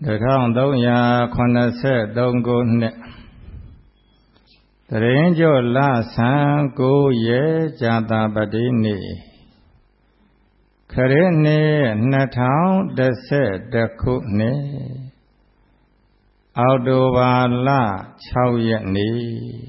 1383ခုနှစ်တရင်ကျော်လဆန်း9ရက်ဇာတာပတိနေ့ခရစ်နှစ်2011ခုနှစ်အောက်တိုဘာလ6ရက်နေ့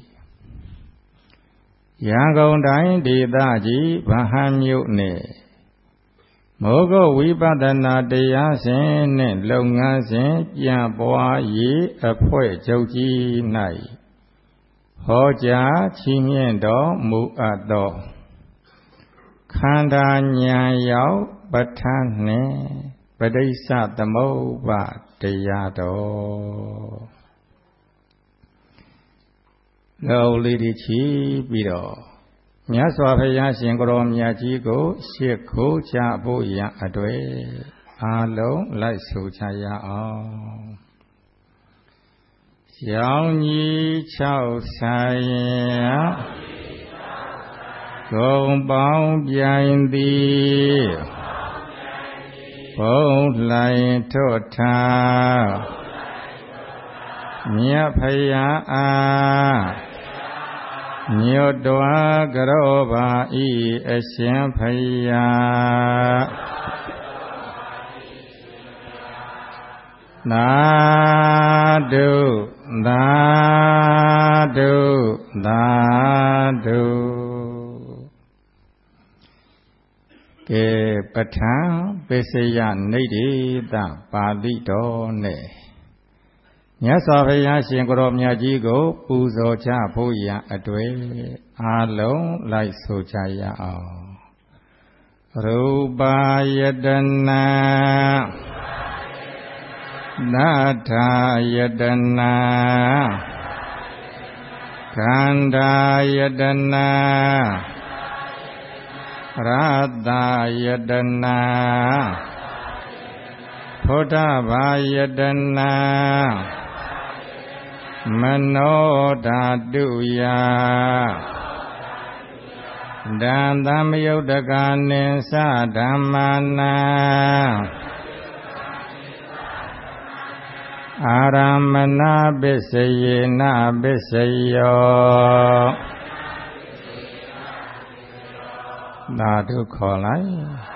ရန်ကုန်တိုင်းဒေသကြီးဗဟန်းမြို့နယ်မောဂဝိပဿနာတရားစဉ်နှင့်လုပ်ငန်းစဉ်ပြန့်ပွားရေးအဖွဲ့ချုပ်ကြီး၌ဟောကြားချီးမြှင့်တော်မူအပ်သောခန္ဓာဉာဏ်ရောက်ပဋ္ဌာန်းနှင့်ပဋိစ္စသမုပ္ပါတရားတော်လောလေးဒီချီပြီးတော့မြတ်စွာဘုရားရှင်ကိုရောမြတ်ကြီးကိုရှေ့ခိုးချဖို့ရန်အတွေ့အားလုံးလိုက်ဆိုကြရအောင်ရောင်ကြီး6ဆိုင်ဂုံပေါင်းပြိုင်သည်ဘုံလှိုင်ထွတ်ထားမြတ်ဖယားအားညွတ်တော်ကြောပါဤအရှင်ဖယားသာဓုသာဓုသာဓုကဲပဋ္ဌာန်းပိစယနိဋ္ဌိတပါဠိတော်နဲ့မြတ်စွာဘုရားရှင်ကိုရောမြတ်ကြီးကိုပူဇော်ကြဖို့ရန်အတွေ့အားလုံးလိုက်ဆိုကြရအောင်ရူပယတနာသတ္ထာယတနာခန္ဓာယတနာရတယတနာဖုဒ္ဓဘာယတနာမနောဓာတုယဒံသမယုတ်တကာနိသဓမ္မာနာအာရမဏပစ္စယေနပစ္စယောသာဓုခေါ်လိုက်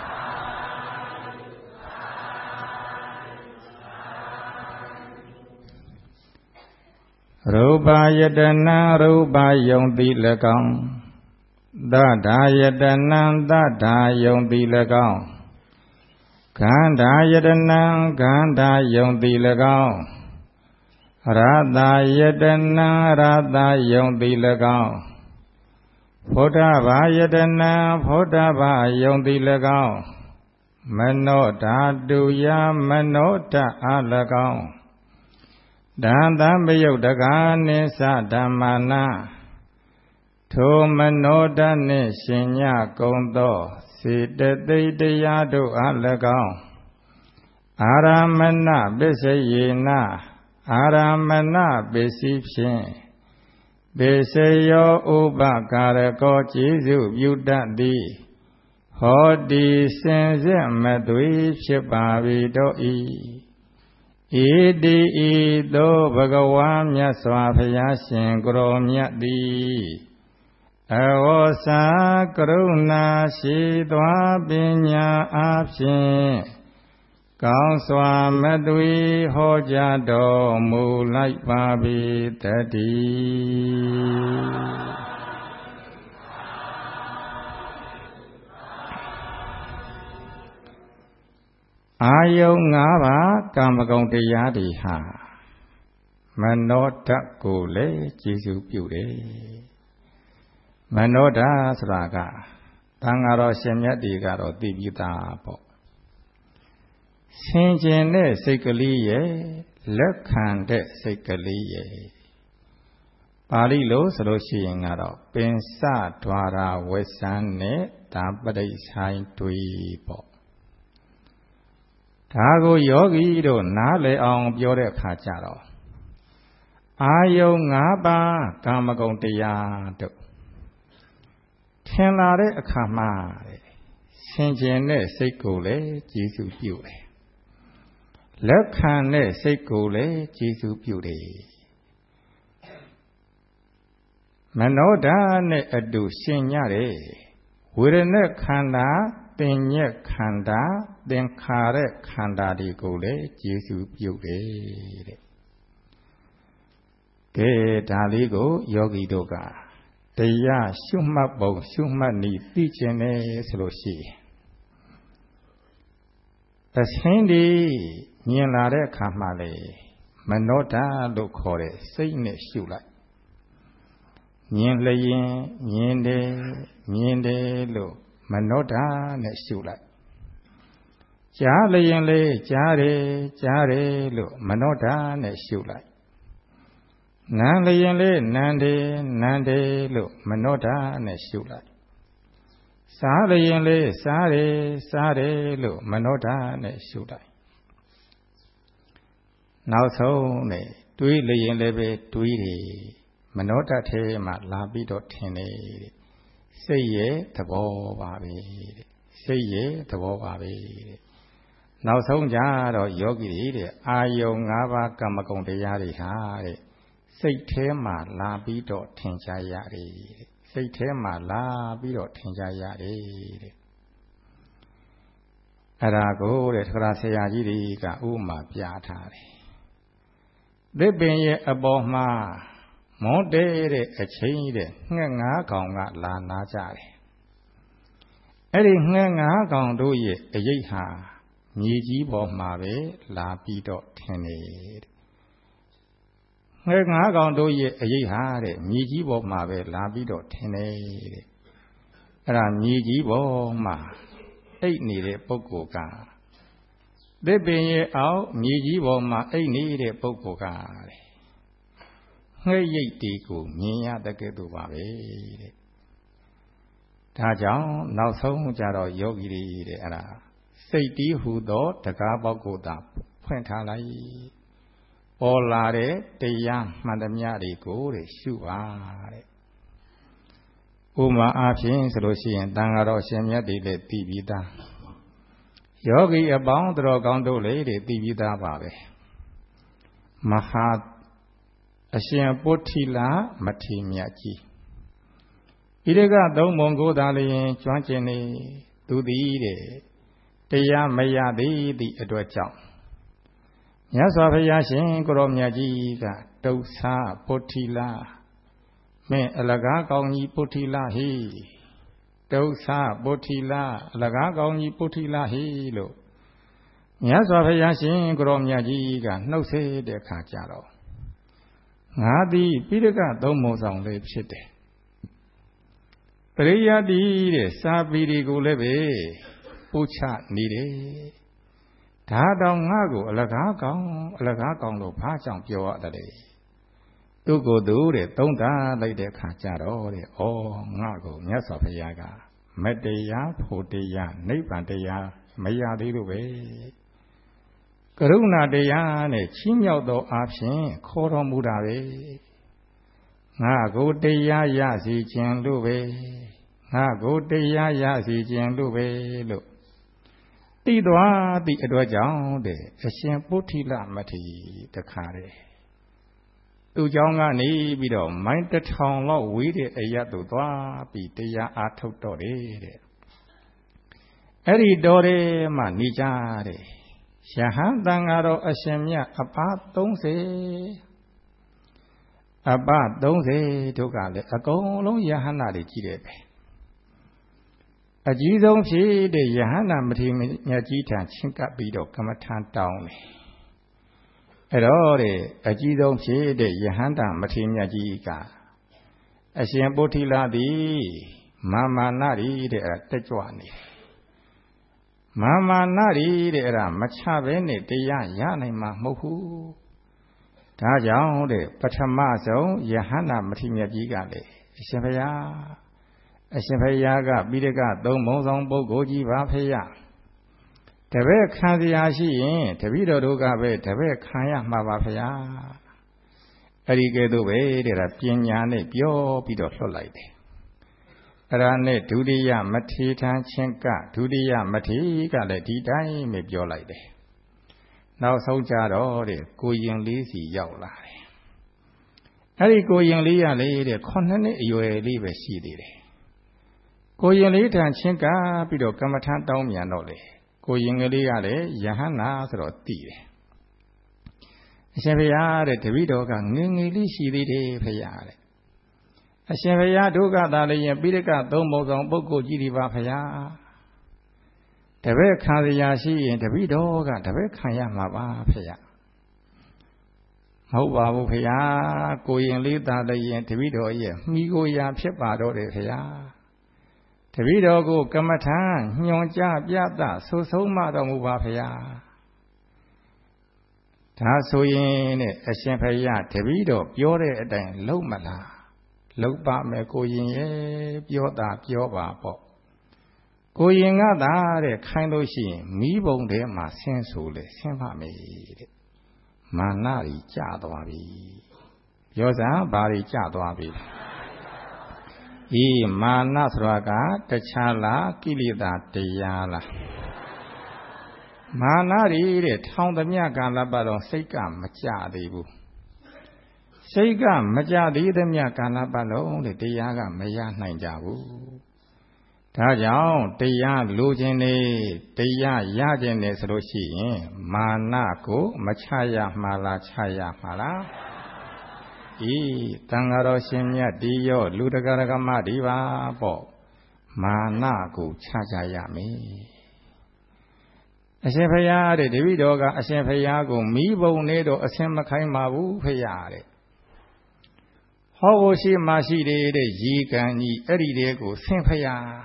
ရူပယတနာရူပယုံတိ၎င်းသတ္ထာယတနာသတ္ထာယုံတိ၎င်းခန္ဓာယတနာခန္ဓာယုံတိ၎င်းရတယတနာရတယုံတိ၎င်းဖုဒ္ဓဘာယတနာဖုဒ္ဓဘာယုံတိ၎င်းမနောဓာတုယမနောဓာအား၎င်းဒံသမယုတ်တကာနိသဓမ္မာနာထိုမနောဓာနှင့်ရှင်ညကုံသောစေတသိက်တရားတို့အား၎င်းအာရမဏပစ္စယေနအာရမဏပစ္စည်းဖြင့်ပေစယောဥပကာရကောကျေစုပြုတတ်သည်ဟောတိစင်စစ်မသွေဖြစ်ပါ၏တော့ဤဣတိဤသို့ဘဂဝါမြတ်စွာဘုရားရှင်ကိုရောမြတ်သည်အဝေါစာကရုဏာရှိသွားပညာအားဖြင့်ကောင်းစွာမသွေဟောကြားတော်မူလိုက်ပါပြီတည်းအာယုံ၅ပါးကာမဂုဏ်တရားတွေဟာမနောဓာတ်ကိုလည်းကျေစုပြုတယ်မနောဓာတ်ဆိုတာကသံဃာတော်ရှင်မြတ်တွေကတော့သိပြီးသားပေါ့ဆင်ခြင်တဲ့စိတ်ကလေးရဲ့လက်ခံတဲ့စိတ်ကလေးရဲ့ပါဠိလိုဆိုလို့ရှိရင်ကတော့ပင်စဒွါရဝေဆန်းနဲ့ဒါပရိဆိုင်တွေပေါ့ဒါကိုယောဂီတို့နားလည်အောင်ပြောတဲ့အခါကျတော့အာယုံ၅ပါးကာမဂုဏ်တရားတို့ထင်လာတဲ့အခါမှာဆင်ခြင်တဲ့စိတ်ကိုလည်းကျေစုပြုတယ်လက်ခံတဲ့စိတ်ကိုလည်းကျေစုပြုတယ်မနောဓာနဲ့အတူရှင်ညတယ်ဝေဒနာခန္ဓာသင်ညက်ခန္ဓာသင်္ခါရခန္ဓာတွေကိုလည်းကျေစုပြုတယ်တဲ့ကဲဒါလေးကိုယောဂီတို့ကတရားရှုမှတ်ပုံရှုမှတ်နည်းသိကျင်တယ်ဆိုလို့ရှိရင်အစင်းဒီမြင်လာတဲ့အခါမှလေမနောဓာလို့ခေါ်တဲ့စိတ်နဲ့ရှုလိုက်မြင်လျင်မြင်တယ်လို့မနောဓာနဲ့ရှုလိုက်ကြားလျင်လေကြားတယ်လို့မနောဓာနဲ့ရှုလိုက်နားလျင်လေနံတယ်လို့မနောဓာနဲ့ရှုလိုက်စားလျင်လေစားတယ်လို့မနောဓာနဲ့ရှုလိုက်နောက်ဆုံးနဲ့တွေးလျင်လည်းပဲတွေးတယ်မနောဓာထဲမှာလာပြီးတော့ထင်တယ်စိတ်ရဲ့သဘောပါပဲစိတ်ရဲ့သဘောပါပဲနောက်ဆုံးကြတော့ယောဂီတွေတဲ့အာယုံ၅ပါးကမ္မဂုဏ်တရားတွေဟာတဲ့စိတ်ထဲမှာလာပြီးတော့ထင်ရှားရတယ်စိတ်ထဲမှာလာပြီးတော့ထင်ရှားရတယ်တဲ့အဲ့ဒါကိုတဲ့သက္ကရာဆရာကြီးတွေကဥပမာပြထားတယ်သစ်ပင်ရဲ့အပေါ်မှာမွန်းတဲတဲ့အချိန်တဲ့ငှက်၅ကောင်ကလာနာကြတယ်အဲ့ဒီငှက်၅ကောင်တို့ရဲ့အရေးဟာမြေကြီးပေါ်မှာပဲလာပြီးတော့ထင်နေတယ်ငှက်၅ကောင်တို့ရဲ့အရေးဟာတဲ့မြေကြီးပေါ်မှာပဲလာပြီးတော့ထင်နေတဲ့အဲ့ဒါမြေကြီးပေါ်မှာအိတ်နေတဲ့ပုဂ္ဂိုလ်ကသစ်ပင်ရဲ့အောက်မြေကြီးပေါ်မှာအိတ်နေတဲ့ပုဂ္ဂိုလ်ကတဲ့ငှက်ရိတ်တီကိုမြင်ရတဲ့ကဲ့သို့ပါပဲတဲ့ဒါကြောင့်နောက်ဆုံးကြတော့ယောဂီတွေတဲ့အဲ့ဒါစိတ်တီးဟူသောတကားပေါက်ကိုသာဖွင့်ထားလိုက်ပေါ်လာတဲ့တရားမှန်သမျှတွေကိုတဲ့ရှုပါတဲ့ဥပမာအားဖြင့်ဆိုလို့ရှိရင်တန်ဃာတော်ရှင်မြတ်တွေလည်းသိပြီးသားယောဂီအပေါင်းတော်ကောင်းတို့လည်းသိပြီးသားပါပဲမဟာအရှင်ပုဋ္ဌိလမထေရမြတ်ကြီးဣရကသုံးပုံကိုသာလျင်ကျွမ်းကျင်နေသူသည်တဲ့တရားမရသေးသည့်အတွက်ကြောင့်မြတ်စွာဘုရားရှင်ကိုရောမြတ်ကြီးကတုတ်ဆာပုဋ္ဌိလမင်းအလကားကောင်းကြီးပုဋ္ဌိလဟိတုတ်ဆာပုဋ္ဌိလအလကားကောင်းကြီးပုဋ္ဌိလဟိလို့မြတ်စွာဘုရားရှင်ကိုရောမြတ်ကြီးကနှုတ်ဆက်တဲ့အခါကျတော့ငါသည်ပိဋကသုံးပုံဆောင်လေးဖြစ်တယ်ပရိယတိတဲ့စာပေတွေကိုလည်းပဲပို့ချနေတယ်ဒါတော့ငါ့ကိုအလကားကောင်းလို့ဘာကြောင့်ပြောရတယ်သူ့ကိုယ်သူတဲ့သုံးတာလိုက်တဲ့အခါကျတော့တဲ့ဩငါ့ကိုမြတ်စွာဘုရားကမတရားဖို့တရားနိဗ္ဗာန်တရားမရသေးလို့ပဲကရုဏာတရားနဲ့ချီးမြှောက်သောအားဖြင့်ခေါ်တော်မူတာပဲငါကိုတရားရစီခြင်းလို့ပဲငါကိုတရားရစီခြင်းလို့ပဲလို့သိသွားသည့်အတွက်ကြောင့်တဲ့အရှင်ပုဋ္ဌိလမထေရတခါတဲ့သူเจ้าကနေပြီးတော့မိုင်းတစ်ထောင်လောက်ဝေးတဲ့အရပ်သို့သွားပြီးတရားအားထုတ်တော့တယ်တဲ့အဲ့ဒီတော်ထဲမှာနေကြတဲ့ယဟန်တန်ဃာတော်အရှင်မြတ်အပ30တို့ကလည်းအကုန်လုံးယဟန္တာတွေကြီးတယ်ပဲအကြီးဆုံးဖြစ်တဲ့ယဟန္တာမထေရမြတ်ကြီးထံချဉ်ကပ်ပြီးတော့ကမ္မထံတောင်းတယ်အဲ့တော့တဲ့အကြီးဆုံးဖြစ်တဲ့ယဟန္တာမထေရမြတ်ကြီးကအရှင်ပုဋ္ဌိလသည်မာနရီတဲ့အဲ့ဒါတက်ကြွနေတယ်မာနရီတဲ့အဲ့ဒါမချဘဲနဲ့တရားရနိုင်မှာမဟုတ်ဘူးဒါကြောင့်တဲ့ပထမဆုံးယဟန္တာမထေရမြတ်ကြီးကလည်းအရှင်ဘုရားကပိဋကသုံးပုံဆောင်ပုဂ္ဂိုလ်ကြီးပါဖေယတပည့်ခံစရာရှိရင်တပည့်တော်တို့ကပဲတပည့်ခံရမှာပါဖေယအဲ့ဒီကဲ့သို့ပဲတဲ့ဒါပညာနဲ့ပြောပြီးတော့လွှတ်လိုက်တယ်အဲ့ဒါနဲ့ဒုတိယမထေရထံချင်းကဒုတိယမထေရကလည်းဒီတိုင်းပဲပြောလိုက်တယ်နောက်ဆုံးကြတော့တဲ့ကိုရင်လေးစီရောက်လာတယ်အဲ့ဒီကိုရင်လေးရလေတဲ့9နှစ်အရွယ်လေးပဲရှိသေးတယ်ကိုရင်လေးထံချင်းကပြီးတော့ကမ္မထတောင်းမြန်တော့လေကိုရင်ကလေးကလည်းယဟန္တာဆိုတော့တည်တယ်အရှင်ဘုရားတဲ့တပည့်တော်ကငယ်ငယ်လေးရှိသေးတယ်ဖေရတဲ့အရှင်ဘုရားဒုက္ခသာလည်းရင်ပိဋကသုံးပုံဆောင်ပုဂ္ဂိုလ်ကြီးဒီပါဖေရတပည့်ခံရရှိရင်တပည့်တော်ကတပည့်ခံရမှာပါဖေရမဟုတ်ပါဘူးဖေရကိုရင်လေးသာလည်းရင်တပည့်တော်ရဲ့မိကိုရာဖြစ်ပါတော့တယ်ဖေရတပည့်တော်ကိုကမ္မထံညွှန်ကြားပြသဆိုဆုံးမတော်မူပါဖေရဒါဆိုရင်တဲ့အရှင်ဘုရားတပည့်တော်ပြောတဲ့အတိုင်းလုပ်မလားလုပ်ပါမယ်ကိုရင်ရဲ့ပြောတာပြောပါပေါ့ကိုရင်ကသာတဲ့ခိုင်းလို့ရှိရင်မိဘုံထဲမှာဆင်းဆိုလေဆင်းပါမယ်တဲ့မာနကြီးကျသွားပြီပြောစမ်းဘာတွေကျသွားပြီမာနဆိုတာကတခြားလားကိလေသာတရားလားမာနတွေတဲ့ထောင်သမျှကာလပတ်တော့စိတ်ကမကြသေးဘူးစိတ်ကမကြသေးသမျှကာလပတ်လုံးတဲ့တရားကမရနိုင်ကြဘူးဒါကြောင့်တရားလိုခြင်းနဲ့တရားရခြင်းနဲ့ဆိုလို့ရှိရင်မာနကိုမချရမှာလားချရမှာလားတန်ဃာတော်ရှင်မြတ်ဒီရောလူတကာကမဒီပါပေါ့မာနကိုချကြရမယ်အရှင်ဘုရားတဲ့တပည့်တော်ကအရှင်ဘုရားကိုမိဘုံနဲ့တော့အစင်မခိုင်းပါဘူးဖေရတဲ့ဟောဖို့ရှိမှရှိတယ်တဲ့ရေကန်ကြီးအဲ့ဒီတဲကိုဆင်ဖျား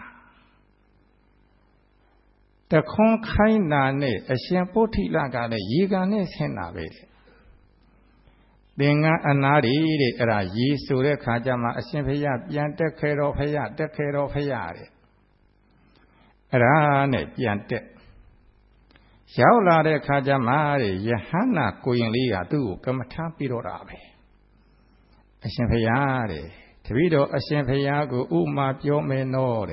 တခွန်ခိုင်းတာနဲ့အရှင်ပုထိလကလည်းရေကန်နဲ့ဆင်တာပဲတဲ့သင်္ကန်းအနာတွေတဲ့အဲ့ဒါရေဆိုတဲ့ခါကျမှအရှင်ဘုရားပြန်တက်ခဲတော်ဖျားတက်ခဲတော်ဖျားတဲ့အဲ့ဒါနဲ့ပြန်တက်ရောက်လာတဲ့ခါကျမှတဲ့ယဟန္တာကိုရင်လေးကသူ့ကိုကမ္မထပြီးတော့တာပဲအရှင်ဘုရားတဲ့တပည့်တော်အရှင်ဘုရားကိုဥမာပြောမယ်နော်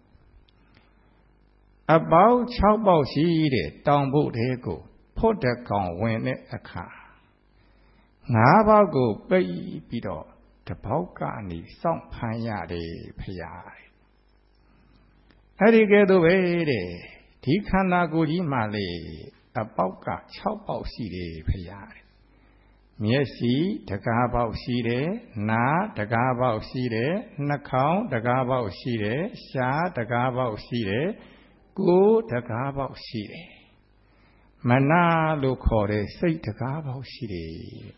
တဲ့အပေါင်း6ပေါက်ရှိတဲ့တောင်ဘုတ်ထဲကိုဖို့တကောင်ဝင်တဲ့အခါ9ပေါက်ကိုပိတ်ပြီးတော့တပေါက်ကနေစောင့်ဖမ်းရတယ်ဘုရားအဲ့ဒီကဲတော့ပဲတဲ့ဒီခန္ဓာကိုယ်ကြီးမှလေအပေါက်က6ပေါက်ရှိတယ်ဘုရားမျက်စိတကားပေါက်ရှိတယ်နားတကားပေါက်ရှိတယ်နှာခေါင်းတကားပေါက်ရှိတယ်ရှားတကားပေါက်ရှိတယ်ကိုယ်တကားပေါက်ရှိတယ်မနာလို့ခေါ်တဲ့စိတ်တကားပေါက်ရှိတယ်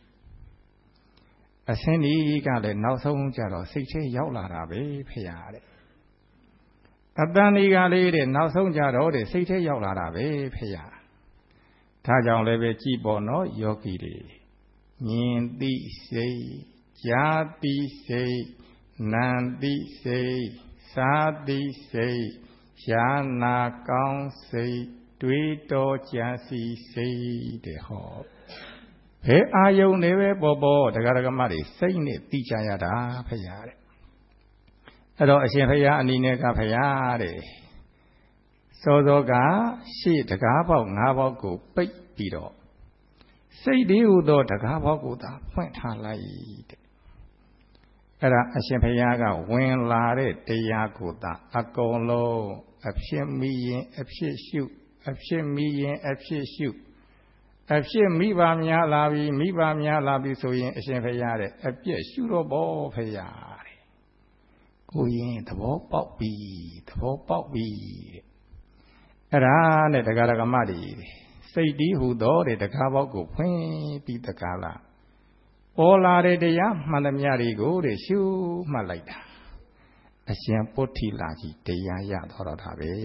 အစင်းဒီကလည်းနောက်ဆုံးကြတော့စိတ်ထဲရောက်လာတာပဲဖေရတဲ့အတန်ဒီကလေးတဲ့နောက်ဆုံးကြတော့တဲ့စိတ်ထဲရောက်လာတာပဲဖေရဒါကြောင့်လည်းပဲကြည်ပေါ်နော်ယောဂီတွေမြင်သိစိတ်ကြားသိစိတ်နာသိစိတ်စားသိစိတ်ရှားနာကောင်းစိတ်တွေးတောကြံစီစိတ်တဲ့ဟောဘယ်အာယုန်တွေပဲပေါ်ပေါ်တရားဓမ္မတွေစိတ်နဲ့သိကြရတာဖရာတဲ့အဲ့တော့အရှင်ဖရာအနေနဲ့ကဖရာတဲ့စောစောကရှေ့တကားပေါက်9ပေါက်ကိုပိတ်ပြီးတော့စိတ်ဒီဟုသောတကားပေါက်ကိုသာဖွင့်ထားလိုက်တဲ့အဲ့ဒါအရှင်ဘုရားကဝင်လာတဲ့တရားကိုသာအကုန်လုံးအဖြစ်မိရင်အဖြစ်ရှုအဖြစ်မိရင်အဖြစ်ရှုအဖြစ်မိပါများလာပြီမိပါများလာပြီဆိုရင်အရှင်ဘုရားတဲ့အပြည့်ရှုတော့ဘောဘုရားတဲ့ကိုရင်သဘောပေါက်ပြီသဘောပေါက်ပြီတဲ့အဲ့ဒါနဲ့တရားဓမ္မတွေစိတ်ဒီဟုသောတဲ့တကားပေါက်ကိုဖွင့်ပြီးတကားလားပေါ်လာတဲ့တရားမှန်သမျှတွေကိုတဲ့ရှုမှတ်လိုက်တာအရှင်ပုထိလာကြီးတရားရတော့တာပဲ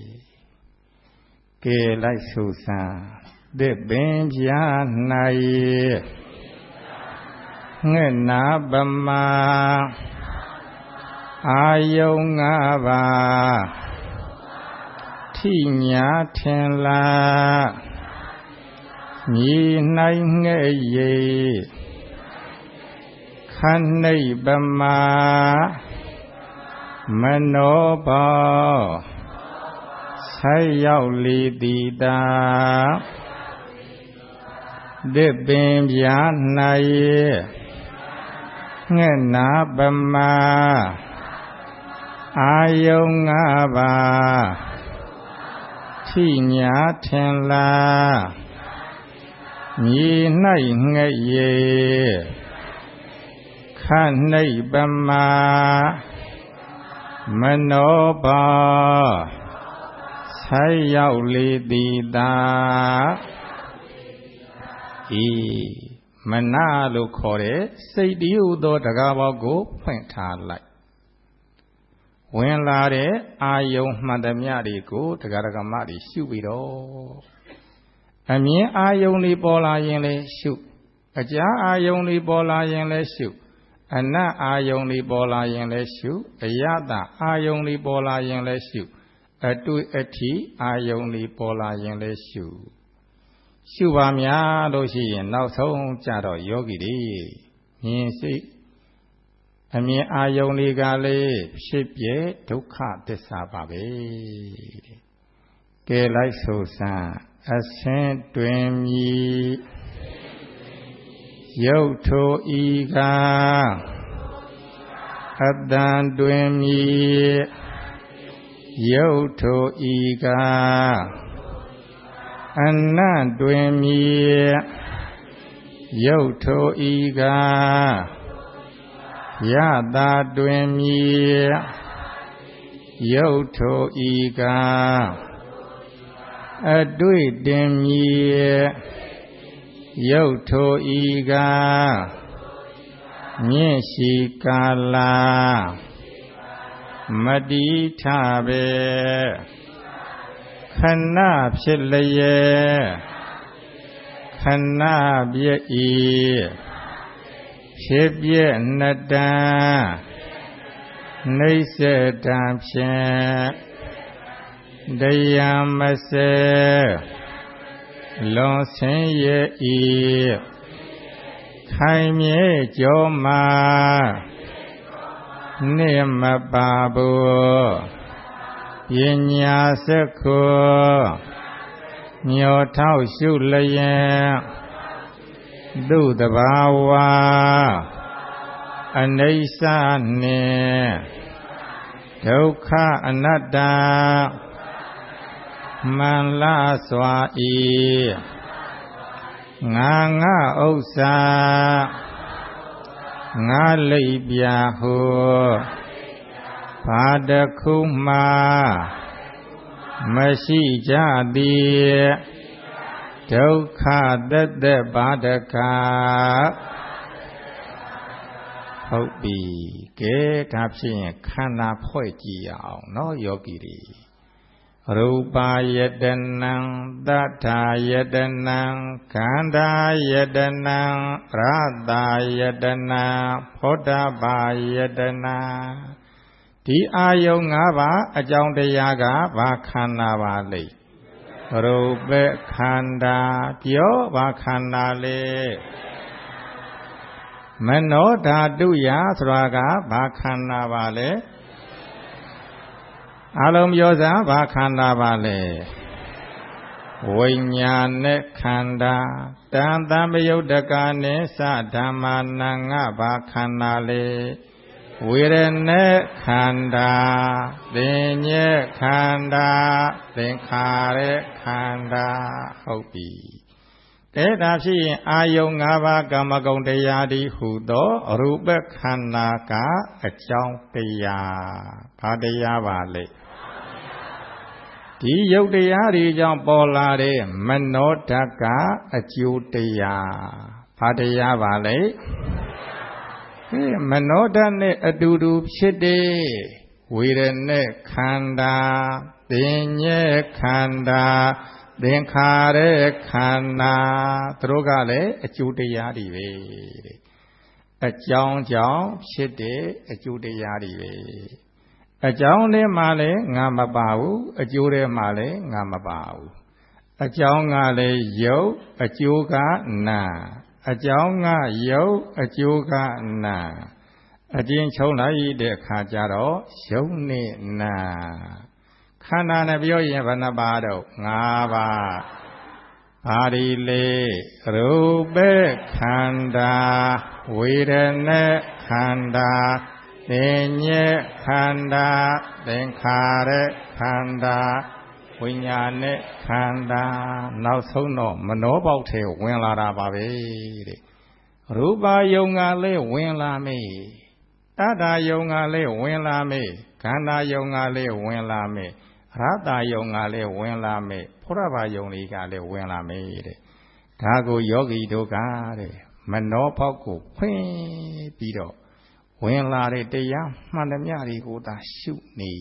ကဲလိုက်ဆူဆန်းသစ်ပင်ပြာ၌ငှက်နာပမာအာယုံ5ပါးထိညာထင်လားမြေ၌ငှက်ရိပ်ခဏိပမာမနောဘောဆက်ရောက်လေတိတာ Đế bình bia này nghe na bầm ma ayong ngã ba thi nhã thiên la nhị nay nghe ye khăn nay bầm ma mano ba sai yau li di ta mനလို့ခေါ်တဲ့စိတ်တည်းဟူသောတကားပေါက်ကိုဖွင့်ထားလိုက်ဝင်လာတဲ့အာယုံမှန်သမျှတွေကိုတရားဓမ္မတွေရှုပြီးတော့အမြင်အာယုံတွေပေါ်လာရင်လည်းရှုအကြားအာယုံတွေပေါ်လာရင်လည်းရှုအနတ်အာယုံတွေပေါ်လာရင်လည်းရှုအယတအာယုံတွေပေါ်လာရင်လည်းရှုအတွေ့အထိအာယုံတွေပေါ်လာရင်လည်းရှုရှုပါများလို့ရှိရင်နောက်ဆုံးကြတော့ယောဂီတွေမြင်စိတ်အမြင်အာယုံတွေကလည်းဖြစ်ပြဒုက္ခသစ္စာပါပဲကဲလိုက်ဆိုစမ်းအဆင်းတွင်မြည်ရုပ်ထိုဤကအတန်တွင်မြည်ရုပ်ထိုဤကအနတ်တွင်မြည်ရုပ်ထိုဤကယတာတွင်မြည်ရုပ်ထိုဤကအတွေ့တင်မြည်ရုပ်ထိုဤကမြင့်ရှိကာလမတိထပဲခဏဖြစ်လျက်ခဏပြည့်ဤဖြစ်ပြည့်နတံနှိစ္စတံဖြင့်တရားမစေလွန်ဆင်းရဲဤခိုင်မြဲကြောမှာနေမပါဘူးပညာစက္ခုမြောထောက်ရှုလျက်သူတဘာဝအနိစ္စနှင့်ဒုက္ခအနတ္တမန္လစွာဤငါဥစ္စာငါလိပ်ပြဟုဘာတခုမှမရှိကြသည်ဒုက္ခတသက်ဘာတကဟုတ်ပြီကဲဒါဖြင့်ခန္ဓာဖွဲ့ကြည့်အောင်နော်ယောဂီတွေရူပါယတနံသတ္ထာယတနံခန္ဓာယတနံရတယတနံဖောဓဘာယတနံဒီအာယုံ၅ပါးအကြောင်းတရားကဘာခန္ဓာပါလိမ့်ရူပခန္ဓာပြောဘာခန္ဓာလေမနောဓာတုယဆိုတာကဘာခန္ဓာပါလဲအလုံးပြောစမ်းဘာခန္ဓာပါလဲဝိညာဉ်နဲ့ခန္ဓာတန်တံပယုတ်တကနဲ့သဓမ္မာနံငါဘာခန္ဓာလေဝေရณะခန္ဓာသင်ညေခန္ဓာသင်္ခါရခန္ဓာဟုတ်ပြီတဲ့ဒါဖြစ်ရင်အာယုံ၅ပါးကာမဂုဏ်တရားဒီဟုသောရူပခန္ဓာကအကြောင်းတရားဘာတရားပါလဲဒီယုတ်တရားတွေကြောင့်ပေါ်လာတဲ့မနောဓာတ်ကအကျိုးတရားဘာတရားပါလဲမနောဓာတ်နဲ့အတူတူဖြစ်တဲ့ဝေဒနာခန္ဓာသင်ညေခန္ဓာသင်္ခါရခန္ဓာသူတို့ကလည်းအကျိုးတရားတွေပဲတဲ့အကြောင်းကြောင့်ဖြစ်တဲ့အကျိုးတရားတွေပဲအကြောင်းထဲမှာလည်းငါမပါဘူးအကျိုးထဲမှာလည်းငါမပါဘူးအကြောင်းကလည်းယုတ်အကျိုးကနာအကြောင်းကယုတ်အကျိုးကနာအကျဉ်းချုံလိုက်တဲ့အခါကျတော့ယုတ်နဲ့နာခန္ဓာနဲ့ပြောရင်ဘယ်နှပါတော့၅ပါးပါရီလေရူပခန္ဓာဝေဒနာခန္ဓာသင်ညေခန္ဓာသင်္ခါရခန္ဓာဝိညာဉ်နဲ့ခန္ဓာနောက်ဆုံးတော့မနောပေါက်ထဲဝင်လာတာပါပဲတဲ့ရူပယုံကလည်းဝင်လာမေတတ္တယုံကလည်းဝင်လာမေခန္ဓာယုံကလည်းဝင်လာမေရတ္တယုံကလည်းဝင်လာမေဖုရဘာယုံတွေကလည်းဝင်လာမေတဲ့ဒါကိုယောဂီတို့ကတဲ့မနောပေါက်ကိုဖွင့်ပြီးတော့ဝင်လာတဲ့တရားမှန်သမျှတွေကိုသာရှုနေ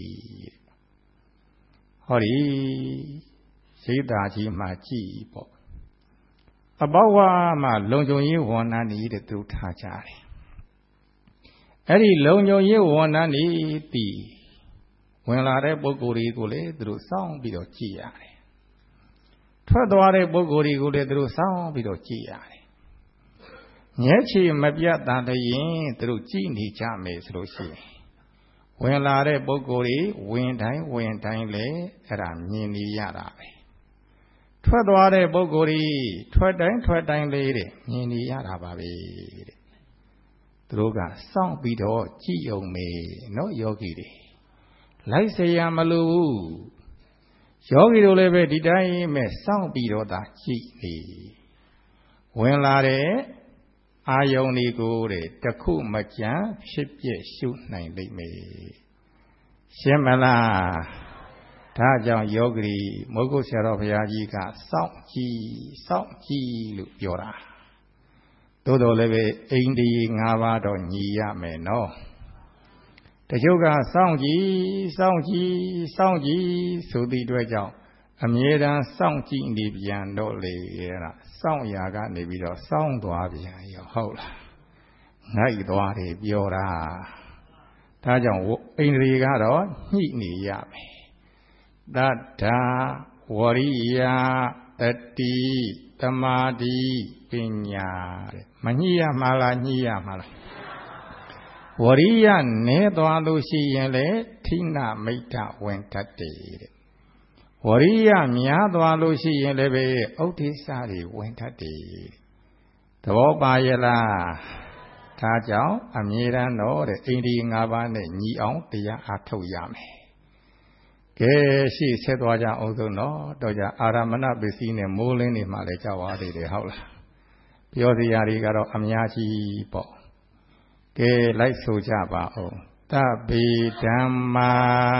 ဟောဒီစိတ်ဓာတ်ကြီးမှကြည်ပေါ့အဘောဝါမှလုံခြုံရေးဝန်ထမ်းတွေသူထားကြတယ်အဲ့ဒီလုံခြုံရေးဝန်ထမ်းတွေပြီးဝင်လာတဲ့ပုဂ္ဂိုလ်တွေကိုလည်းသူတို့စောင့်ပြီးတော့ကြည်ရတယ်ထွက်သွားတဲ့ပုဂ္ဂိုလ်တွေကိုလည်းသူတို့စောင့်ပြီးတော့ကြည်ရတယ်ညဲချီမပြတ်တာတည်းသူတို့ကြည်နေကြမယ်ဆိုလို့ရှိရင်ဝင်လာတဲ့ပုဂ္ဂိုလ်တွေဝင်တိုင်းလေအဲ့ဒါမြင်နေရတာပဲထွက်သွားတဲ့ပုဂ္ဂိုလ်တွေထွက်တိုင်းလေးတဲ့မြင်နေရတာပါပဲတဲ့သူတို့ကစောင့်ပြီးတော့ကြည်ုံမေနော်ယောဂီတွေလိုက်เสียမလို့ဘူးယောဂီတို့လည်းပဲဒီတိုင်းမဲ့စောင့်ပြီးတော့သာကြည်နေဝင်လာတဲ့အာယုန်တွေကိုတဲ့တခုမကြံဖြစ်ပြရှုနိုင်လိမ့်မယ်ရှင်းမလားဒါကြောင့်ယောဂီမုဂ္ဂုဆရာတော်ဘုရားကြီးကစောင့်ကြည့်လို့ပြောတာသို့တော်လည်းပဲအိန္ဒိယ၅ပါးတော့ညီရမယ်နော်တချို့ကစောင့်ကြည့်ဆိုသည့်အတွက်ကြောင့်အမြဲတမ်းစောင့်ကြည့်နေပြန်တော့လေအဲ့ဒါစောင့်ရာကနေပြီးတော့စောင့်သွားပြန်ရောဟုတ်လားငိုက်သွားတယ်ပြောတာဒါကြောင့်အိန္ဒိယကတော့ညှိနေရမယ်တတ္ထာဝရိယတတိသမာဓိပညာတဲ့မညှိရမှာလားညှိရမှာလားဝရိယနဲသွားလို့ရှိရင်လေထိနာမိတ်္တဝင်တတ်တယ်တဲ့ဝရိယများသွားလို့ရှိရင်လည်းပဲဥဒိစ္စတွေဝင်တတ်တယ်သဘောပါရဲ့လားဒါကြောင့်အမြဲတမ်းတော့တဲ့အိန္ဒိယ၅ပါးနဲ့ညီအောင်တရားအားထုတ်ရမယ်ကဲရှိဆက်သွားကြအောင်ဆုံးတော့ကြအာရမဏပစ္စည်းနဲ့မိုးလင်းနေမှလည်းကြောက်ရသေးတယ်ဟုတ်လားပြောစရာတွေကတော့အများကြီးပေါ့ကဲလိုက်ဆိုကြပါဦးတဗေဓမ္မာ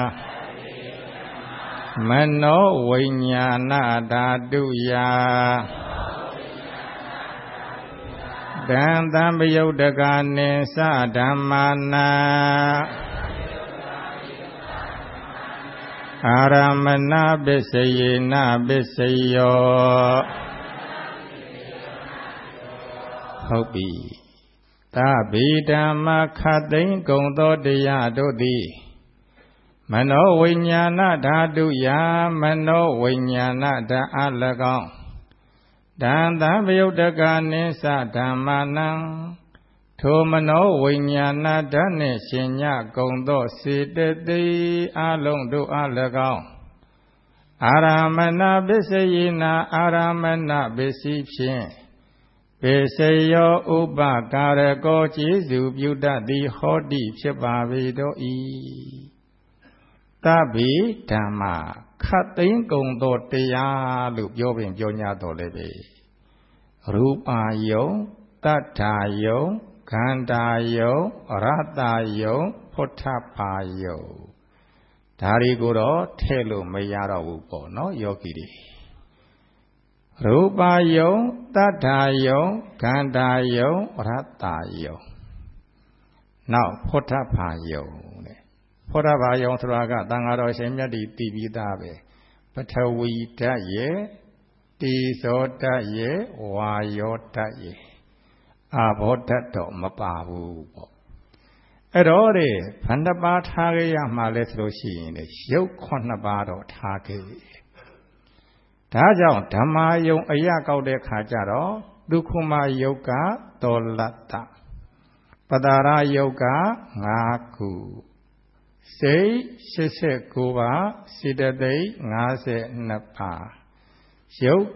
မနောဝိညာဏဓာတုယတံသံပယုတ်တကနိသဓမ္မာနာအာရမဏပစ္စယေနပစ္စယောဟုတ်ပြီသဗေဓမ္မခတ်သိမ်းကုန်သောတရားတို့သည်မနောဝိညာဏဓာတုယမနောဝိညာဏဓာအ၎င်းတံသံပယုတ်တကနိသဓမ္မာနံထိုမနောဝိညာဏဓာတ်နှင့်ရှင်ညကုန်သောစေတသိက်အလုံးတို့အား၎င်းအာရမဏပစ္စယေနအာရမဏပစ္စည်းဖြင့်ပေစယောဥပကာရကောကျေစုပြုတတ်သည်ဟောတိဖြစ်ပါပေတော့၏တဗေဓမ္မာခတ်သိမ်းကုန်သောတရားလို့ပြောပင်ပြော냐တော့လည်းပဲရူပါယုံတတ္ထာယုံခန္ဓာယုံရတ္တယုံဖုဋ္ဌပါယုံဒါတွေကိုတော့ထဲ့လို့မရတော့ဘူးပေါ့နော်ယောဂီတွေရူပါယုံတတ္ထာယုံခန္ဓာယုံရတ္တယုံနောက်ဖုဋ္ဌပါယုံတဲ့ဖုဋ္ဌပါယုံဆိုတာကသံဃာတော်ရှင်မြတ်တွေတည်ပြီးသားပဲပထဝီဓာတ်ရဲ့တေဇောဓာတ်ရဲ့ဝါယောဓာတ်ရဲ့အာဘောဓာတ်တော့မပါဘူးပေါ့အဲ့တော့တဲ့ဘယ်နှပါးထားခဲ့ရမှာလဲဆိုလို့ရှိရင်ရုပ်9ပါးတော့ထားခဲ့ဒါကြောင့်ဓမ္မာယုံအရကောက်တဲ့ခါကျတော့ဒုက္ခမယုတ်ကတောလတ္တပတာရယုတ်က5ခုစိတ်89ပါးစေတသိက်52ပါးရုပ်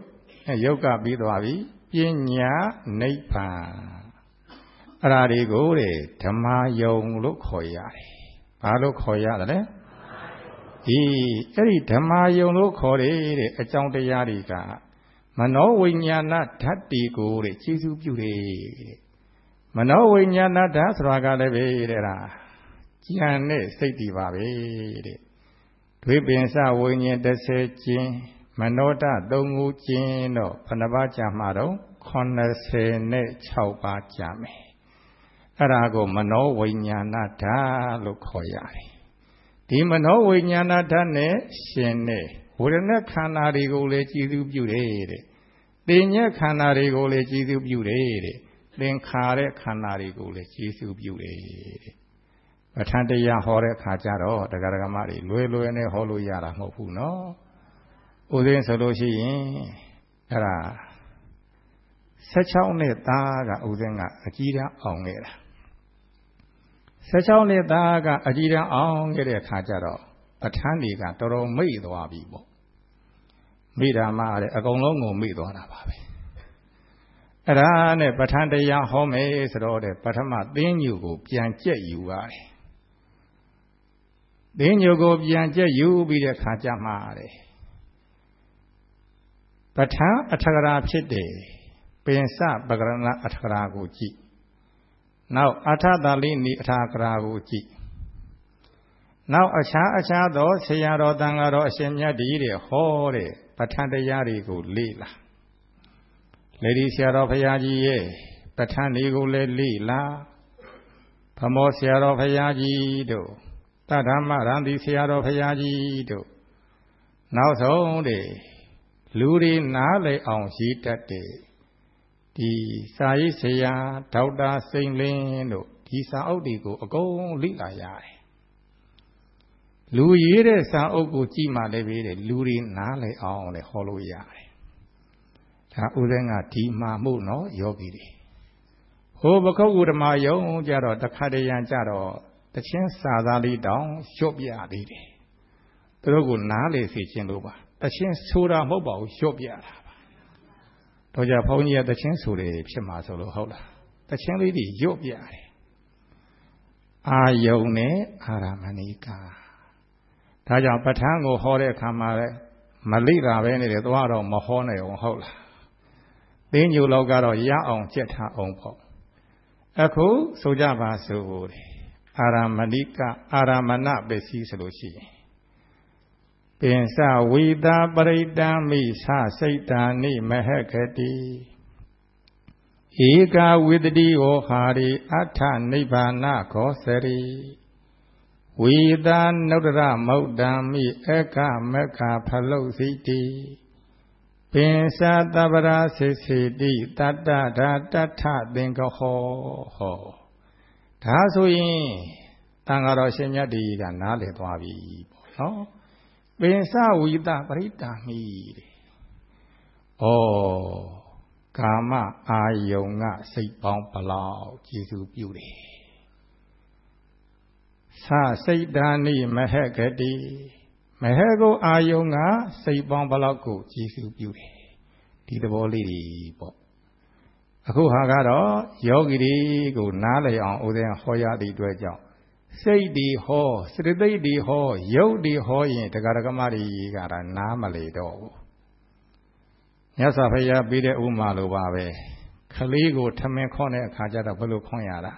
ယုတ်ကပြီးသွားပြီပညာနိဗ္ဗာန်အဲ့ဒါတွေကိုတဲ့ဓမ္မယုံလို့ခေါ်ရတယ်ဘာလို့ခေါ်ရတယ်လဲဒီအဲ့ဒီဓမ္မယုံလို့ခေါ်တယ်တဲ့အကြောင်းတရားတွေကမနောဝိညာဏဓာတ်တီကိုတဲ့ကျေစုပြုတယ်တဲ့မနောဝိညာဏဓာတ်ဆိုတာကလည်းပဲတဲ့လားကြံတဲ့စိတ်တွေပါပဲတဲ့ဒွေပင်စဝိညာဉ်30ကျင်းမနောဓာတ်3ခုကျင်းတော့ဘယ်နှပါးကြာမှာတော့86ပါးကြာမယ်အဲ့ဒါကိုမနောဝိညာဏဓာတ်လို့ခေါ်ရတယ်ဒီမနောဝိညာဏဓာတ်နဲ့ရှင်တဲ့ဝေဒနာခန္ဓာတွေကိုလည်းကြည်စုပြုတယ်တဲ့သိဉ္ဇခန္ဓာတွေကိုလည်းကြည်စုပြုတယ်တဲ့သင်္ခါရခန္ဓာတွေကိုလည်းကြည်စုပြုတယ်တဲ့ပဋ္ဌာန်းတရားဟောတဲ့အခါကျတော့တရားဓမ္မတွေလွယ်နဲ့ဟောလို့ရတာမဟုတ်ဘူးနော်ဥစဉ်ဆိုလို့ရှိရင်အဲ့ဒါ16နှစ်သားကဥစဉ်ကအကြီးတန်းအောင်ခဲ့တာ16နှစ်သားကအကြီးတန်းအောင်ခဲ့တဲ့အခါကျတော့ပဋ္ဌာန်းတွေကတော်တော်မိတ်သွားပြီပေါ့မိတာမှလည်းအကုန်လုံးကိုမိသွားတာပါပဲအဲ့ဒါနဲ့ပဋ္ဌာန်းတရားဟောမယ်ဆိုတော့တဲ့ပထမသင်္ညုကိုပြန်ကြက်ယူရတယ်သင်္ညုကိုပြန်ကြက်ယူပြီးတဲ့ခါကျမှတဲ့ပဋ္ဌာန်းအထကရာဖြစ်တယ်ပင်စပကရဏအထကရာကိုကြည့်နောက်အထသာလိနိအထကရာကိုကြည့်နောက်အခြားသောဆရာတော်တန်ဃာတော်အရှင်မြတ်ဒီတဲ့ဟောတဲ့ပဋ္ဌာန်းတရားတွေကိုလေ့လာလေဒီဆရာတော်ဘုရားကြီးရဲ့ပဋ္ဌာန်းတွေကိုလည်းလေ့လာဗမောဆရာတော်ဘုရားကြီးတို့တဓမ္မရံတိဆရာတော်ဘုရားကြီးတို့နောက်ဆုံးတဲ့လူတွေနားလည်အောင်ရည်တတ်တဲ့ဒီစာရေးဆရာဒေါက်တာစိန်လင်းတို့ဒီစာအုပ်တွေကိုအကုန်လေ့လာရတယ်လူရေးတဲ့စာအုပ်ကိုကြည့်မှလည်းပဲတဲ့လူတွေနားလည်အောင်လည်းဟောလို့ရတယ်ဒါဥစဉ်ကဒီမှာမှုနော်ယောဂီတွေဟိုပခုတ်ဥဓမ္မယုံကြတော့တခါတရံကြတော့တချင်းစာသားလေးတောင်လျှော့ပြသေးတယ်သူတို့ကိုနားလေစေခြင်းလို့ပါတချင်းဆိုတာမဟုတ်ပါဘူးလျှော့ပြတာပါတော့ကြဘုန်းကြီးကတချင်းဆိုတယ်ဖြစ်မှာဆိုလို့ဟုတ်လားတချင်းလေးတွေလျှော့ပြတယ်အာယုံနဲ့အာရမဏိကာဒါကြောင့်ပဋ္ဌာန်းကိုဟောတဲ့အခါမှာလည်းမလိတာပဲနေတယ်သွားတော့မဟောနိုင်အောင်ဟုတ်လားသင်္ညုလောက်ကတော့ရအောင်ကြက်ထားအောင်ပေါ့အခုဆိုကြပါစို့အာရမဏိကအာရမဏပစ္စည်းဆိုလို့ရှိရင်ပင်စဝိတာပရိတံမိသစိတ်တာနိမဟကတိဧကဝိတတိဝောဟာရိအဋ္ဌနိဗ္ဗာနခောစရိဝိတာနုဒ္ဒရမௌတ္တံမိဧကမက္ခဖလုစိတိပင်စတပ္ပရာစိစေတိတတ္တဓာတ္ထသင်္ကဟောဟောဒါဆိုရင်တန်ဃာတော်ရှင်မြတ်ဒီကနားလည်သွားပြီပေါ့နော်ပင်စဝိတာပရိတ္တာမိတဲ့ဩကာမအာယုံကစိတ်ပေါင်းဘလောက်ကျေစုပြုတယ်သစိတ်တာနိမဟကတိမဟကိုအာယုံကစိတ်ပေါင်းဘလောက်ကိုကျေစုပြုတယ်ဒီသဘောလေးတွေပေါ့အခုဟာကတော့ယောဂီတွေကိုနားလည်အောင်ဥစဉ်ဟောရသည့်အတွက်ကြောင့်စိတ်ဒီဟောစရသိတ်ဒီဟောရုပ်ဒီဟောရင်တရားဓမ္မတွေကနားမလည်တော့ဘူးမြတ်စွာဘုရားပြီးတဲ့ဥမာလိုပါပဲခလေးကိုထမင်းခွန်းတဲ့အခါကျတော့ဘယ်လိုခွန်းရတာ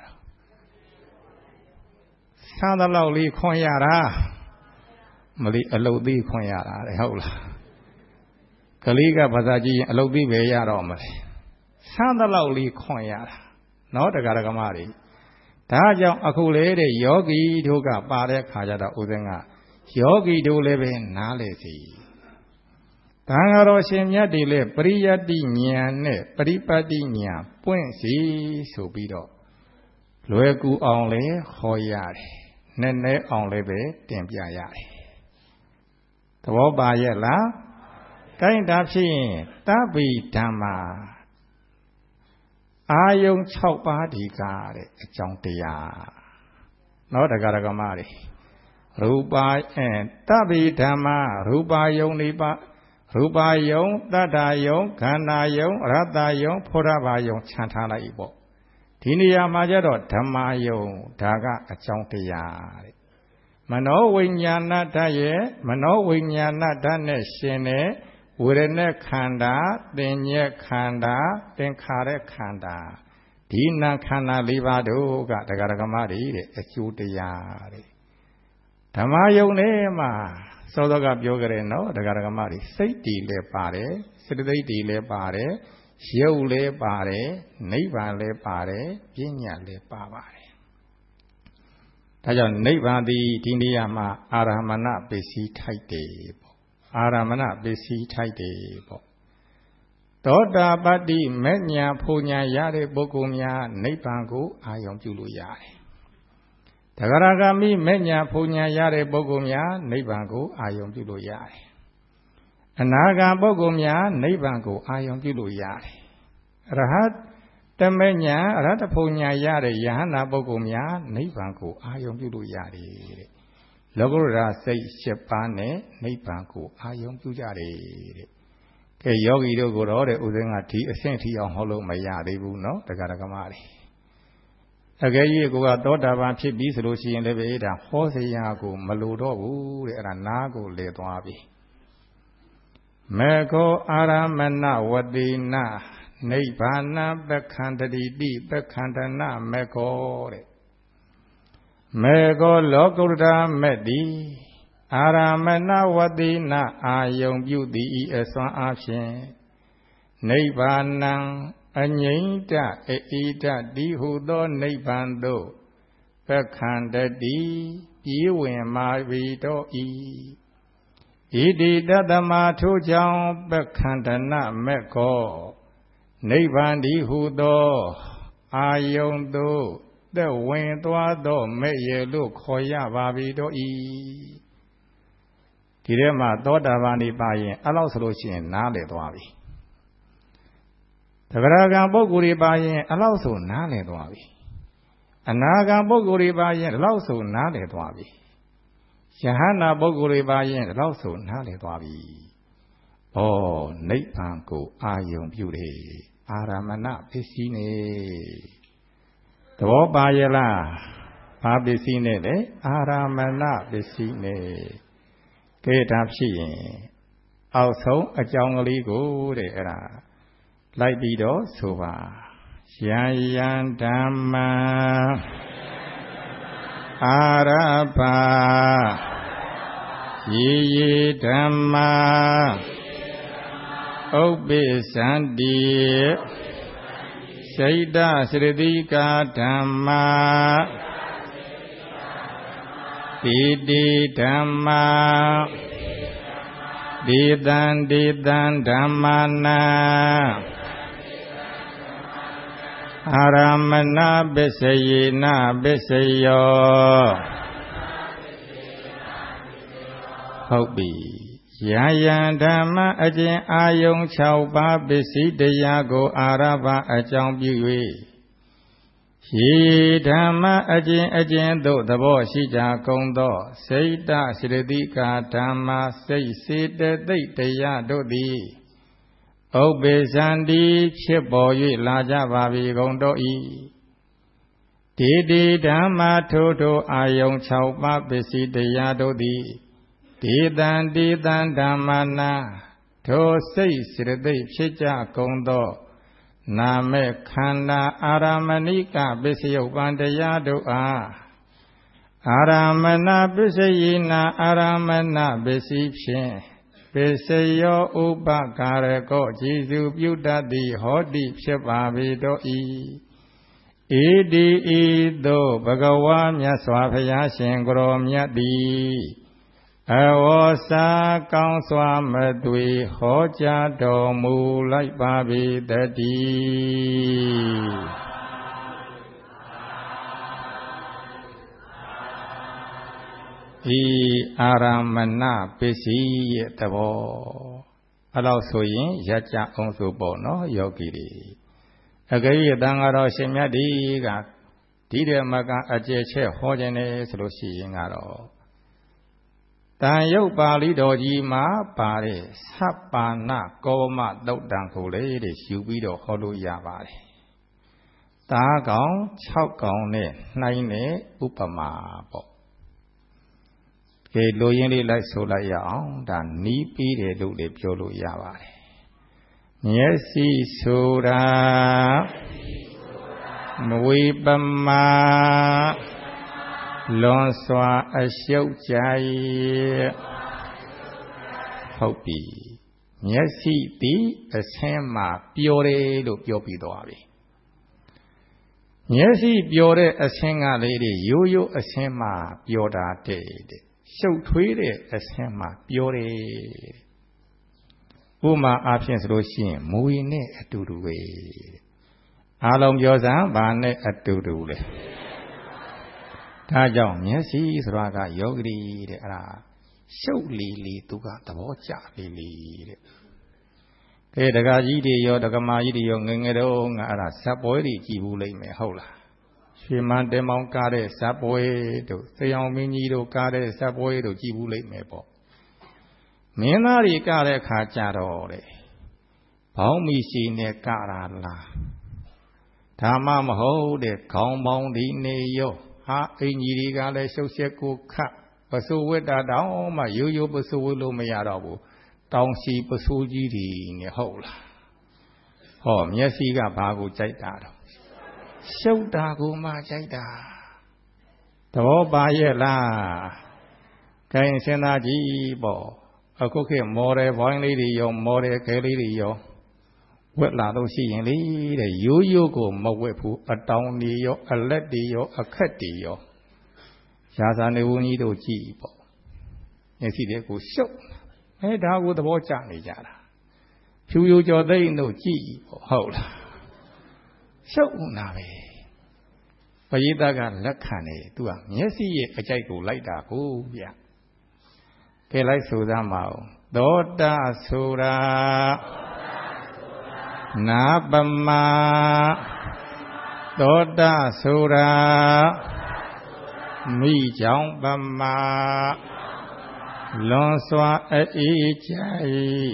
ဆန်းတဲ့လောက်လေးခွန်းရတာမလီအလုတ်သေးခွန်းရတာလေဟုတ်လားကလေးကဘာသာကြည့်ရင်အလုတ်သေးပဲရတော့မလဲဆန်းတဲ့လောက်လေးခွန်းရတာနော်တရားဓမ္မတွေဒါကြောင့်အခုလေတဲ့ယောဂီတို့ကပါတဲ့ခါကျတော့ဥစဉ်ကယောဂီတို့လည်းပဲနားလေစီတန်ဃာတော်ရှင်မြတ်တွေလည်းပရိယတ္တိဉာဏ်နဲ့ပရိပတ်တိဉာဏ်ပွင့်စီဆိုပြီးတော့လွယ်ကူအောင်လည်းဟောရတယ်နည်းနည်းအောင်လည်းပဲတင်ပြရတယ်သဘောပါရဲ့လားကိုင်းတာဖြစ်ရင်တပိဓမ္မာအာယုံ6ပါးဒီကားတဲ့အကြောင်းတရားနော်တရားဓမ္မတွေရူပါတပိဓမ္မာရူပါယုံ၄ပါးရူပယုံတတ္တယုံခန္ဓာယုံရတ္တယုံဖောရဘာယုံခြံထားလိုက်ပေါ့ဒီနေရာမှာကျတော့ဓမ္မယုံဒါကအကြောင်းတရားတဲ့မနောဝိညာဏဓာတ်ရဲ့မနောဝိညာဏဓာတ်နဲ့ရှင်တဲ့ဝေဒနာခန္ဓာသင်ညက်ခန္ဓာသင်္ခါရခန္ဓာဒီနာခန္ဓာ၄ပါးတို့ကတရားဓမ္မတွေတဲ့အကျိုးတရားတဲ့ဓမ္မယုံနဲ့မှာစောစောကပြောကြတယ်နော်တရားဓမ္မတွေစိတ်တည်လည်းပါတယ်စေတသိက်တည်လည်းပါတယ်ရုပ်လည်းပါတယ်နိဗ္ဗာန်လည်းပါတယ်ပညာလည်းပါပါတယ်ဒါကြောင့်နိဗ္ဗာန်ဒီနေရာမှာအာရမဏပစ္စည်းထိုက်တယ်ပေါ့အာရမဏပစ္စည်းထိုက်တယ်ပေါ့သောတာပတ္တိမေညာဖူညာရတဲ့ပုဂ္ဂိုလ်များနိဗ္ဗာန်ကိုအာရုံပြုလို့ရတယ်တဂရဂာမိမေညာဖူညာရတဲ့ပုဂ္ဂိုလ်များနိဗ္ဗာန်ကိုအာရုံပြုလို့ရတယ်အနာဂတ်ပုဂ္ဂိုလ်များနိဗ္ဗာန်ကိုအာရုံပြုလို့ရတယ်ရဟတ်တမေညာအရဟတဖူညာရတဲ့ယဟနာပုဂ္ဂိုလ်များနိဗ္ဗာန်ကိုအာရုံပြုလို့ရတယ်တဲ့လောကုတ္တရာစိတ်7ပါးနဲ့နိဗ္ဗာန်ကိုအာရုံပြုကြတယ်တဲ့ကဲယောဂီတို့ကိုတော့တဲ့ဥစဉ်ကဒီအဆင့်ထိအောင်ဟောလို့မရသေးဘူးเนาะတရားဓမ္မတွေအကယ်၍ကိုကသောတာပန်ဖြစ်ပြီဆိုလို့ရှိရင်လည်းပဲဒါဟောစရာကိုမလိုတော့ဘူးတဲ့အဲ့ဒါနားကိုလဲသွားပြီမေခောအာရမဏဝတိနာနိဗ္ဗာနပက္ခန္တတိတိပက္ခန္တနာမေခောတဲ့မေခောလောကုတ္တရာမေတ္တိအာရမဏဝတိနာအာယုံပြုသည်ဤအစွမ်းအားဖြင့်နိဗ္ဗာနံအငြိမ့်တအေတတိဟုသောနိဗ္ဗာန်သို့ပက္ခန္တတိပြေးဝင်မာပြီတော့ဤဣတိတတမထိုကြောင့်ပက္ခန္တနာမေခောနိဗ္ဗာန်ဒီဟုသောအာယုံသို့သက်ဝင်သွားသောမဲ့ရလို့ခေါ်ရပါပြီတော့ဤဒီထဲမှာသောတာပန်ဒီပါရင်အဲ့လောက်ဆိုလို့ရှိရင်နားလည်သွားပြီတဂရဂံပုဂ္ဂိုလ်တွေပါရင်အဲ့လောက်ဆိုနားလည်သွားပြီအနာဂံပုဂ္ဂိုလ်တွေပါရင်အဲ့လောက်ဆိုနားလည်သွားပြီယဟနာပုဂ္ဂိုလ်တွေပါရင်အဲ့လောက်ဆိုနားလည်သွားပြီဩနိဗ္ဗာန်ကိုအာယုံပြုတယ်အာရမဏပစ္စည်းနေသဘောပါရဲ့လားဘာပစ္စည်းနဲ့လဲအာရမဏပစ္စည်းနဲ့ကဲဒါဖြစ်ရင်အောက်ဆုံးအကြောင်းကလေးကိုတဲ့အဲ့ဒါလိုက်ပြီးတော့ဆိုပါယံယံဓမ္မအာရဘာယေယေဓမ္မာဥပ္ပိသန္တိစိတ်တစရတိကာဓမ္မာတိတိဓမ္မာဒေတံဓမ္မာနာအာရမဏပစ္စယေနပစ္စယောဟုတ်ပြီယံယံဓမ္မအကျဉ်အာယုံ6ပါးပစ္စည်းတရားကိုအာရဘအကြောင်းပြု၍ယေဓမ္မအကျဉ်သို့သဘောရှိကြကုန်သောစိတ်တစိရတိကာဓမ္မာစိတ်စေတသိက်တရားတို့သည်ဥပ္ပေသန္တိဖြစ်ပေါ်၍လာကြပါပြီကုန်တို့၏ဒေတိဓမ္မာထိုအာယုံ6ပါးပစ္စည်းတရားတို့သည်ဒေတံဓမ္မာနာထိုစိတ်စေတသိက်ဖြစ်ကြကုန်သောနာမေခန္ဓာအာရမဏိကပစ္စယုပ္ပံတရားတို့အားအာရမဏပစ္စယေနာအာရမဏပစ္စည်းဖြင့်ပစ္စယောဥပကာရကောကျေစုပြုတတ်သည်ဟောတိဖြစ်ပါပေတော့ဤဣတိဤသို့ဘဂဝါမြတ်စွာဘုရားရှင်ကိုရောမြတ်သည်အဝေါစာကောင်းစွာမသွေဟောကြားတော်မူလိုက်ပါပေတည်းဤအာရမဏပစ္စည်းရဲ့သဘောအဲ့လောက်ဆိုရင်ရကြအောင်ဆိုပေါ့နော်ယောဂီတွေအကယ်၍တန်ဃာတော်ရှင်မြတ်ဒီကဒီဓမ္မကအကျယ်ချက်ဟောခြင်းနဲ့ဆိုလို့ရှိရင်ကတော့တတန်ရုပ်ပါဠိတော်ကြီးမှာပါတဲ့သဗ္ဗာနကောမသုတ်တံကိုလေတဲ့ယူပြီးတော့ဟောလို့ရပါတယ်။သားကောင်6ကောင်နဲ့နှိုင်းတဲ့ဥပမာပေါ့။ကဲလိုရင်းလေးလိုက်ဆိုလိုက်ရအောင်ဒါနီးပြီးတယ်လို့လည်းပြောလို့ရပါတယ်။မျက်စိဆိုတာမဝေပမာလွန်စွာအရှုပ်ကြ၏ဟုတ်ပြီမျက်စိသည်အဆင်းမှာပျော်တယ်လို့ပြောပြီးသွားပြီမျက်စိပျော်တဲ့အဆင်းကလေးတွေရိုးရိုးအဆင်းမှာပျော်တာတဲ့ရှုပ်ထွေးတဲ့အဆင်းမှာပျော်တယ်ဥမာအားဖြင့်ဆိုလို့ရှိရင်မူရင်နဲ့အတူတူပဲအားလုံးပြောစမ်းဘာနဲ့အတူတူလဲဒါကြောင့်မျက်စိဆိုတာကယောဂီတဲ့အဲ့ဒါရှုပ်လီလီသူကသဘောကျလီလီတဲ့ကဲဒကာကြီးတွေရောဒကမာကြီးတွေရောငယ်ငယ်တော့ငါအဲ့ဒါဇက်ပွဲတွေကြည်ဘူးလိမ့်မယ်ဟုတ်လားရွှေမန်းတဲမောင်းကားတဲ့ဇက်ပွဲတို့သေအောင်မင်းကြီးတို့ကားတဲ့ဇက်ပွဲတို့ကြည်ဘူးလိမ့်မယ်ပေါ့မင်းသားတွေကားတဲ့ခါကြတော့တဲ့ဘောင်းမီရှိနဲ့ကားတာလားဒါမှမဟုတ်တဲ့ခေါင်းပေါင်းဒီနေရောဟာအင်ကြီးတွေကလည်းရှုပ်ရှက်ကိုခတ်ပစိုးဝတ်တာတောင်မှရိုးရိုးပစိုးဝတ်လို့မရတော့ဘူးတောင်စီပစိုးကြီးတွေနဲ့ဟုတ်လားဟောမျက်စိကဘာကိုကြိုက်တာတော့ရှုပ်တာကိုမှကြိုက်တာသဘောပါရဲ့လားခိုင်စင်သားကြီးပေါ့အခုခေတ်မော်ဒယ်ဘိုင်းလေးတွေရောမော်ဒယ်ခဲလေးတွေရောဝက်လာတော့ရှိရင်လေတဲ့ရိုးရိုးကိုမဝက်ဘူးအတောင်တွေရောအလက်တွေရောအခက်တွေရောရာဇာနေဝန်ကြီးတို့ကြည်ပေါ့မျက်စိတွေကိုရှုပ်ဒါကိုသဘောကျနေကြတာဖြူရိုးကျော်သိမ့်တို့ကြည်ပေါ့ဟုတ်လားရှုပ်နာပဲပရိသတ်ကလက်ခံနေသူကမျက်စိရဲ့အကြိုက်ကိုလိုက်တာကိုဗျကဲလိုက်ဆိုသားမအောင်သောတာဆိုတာနာပမသောတာဆိုတာမိကြောင့်ပမာလွန်စွာအေးကြ၏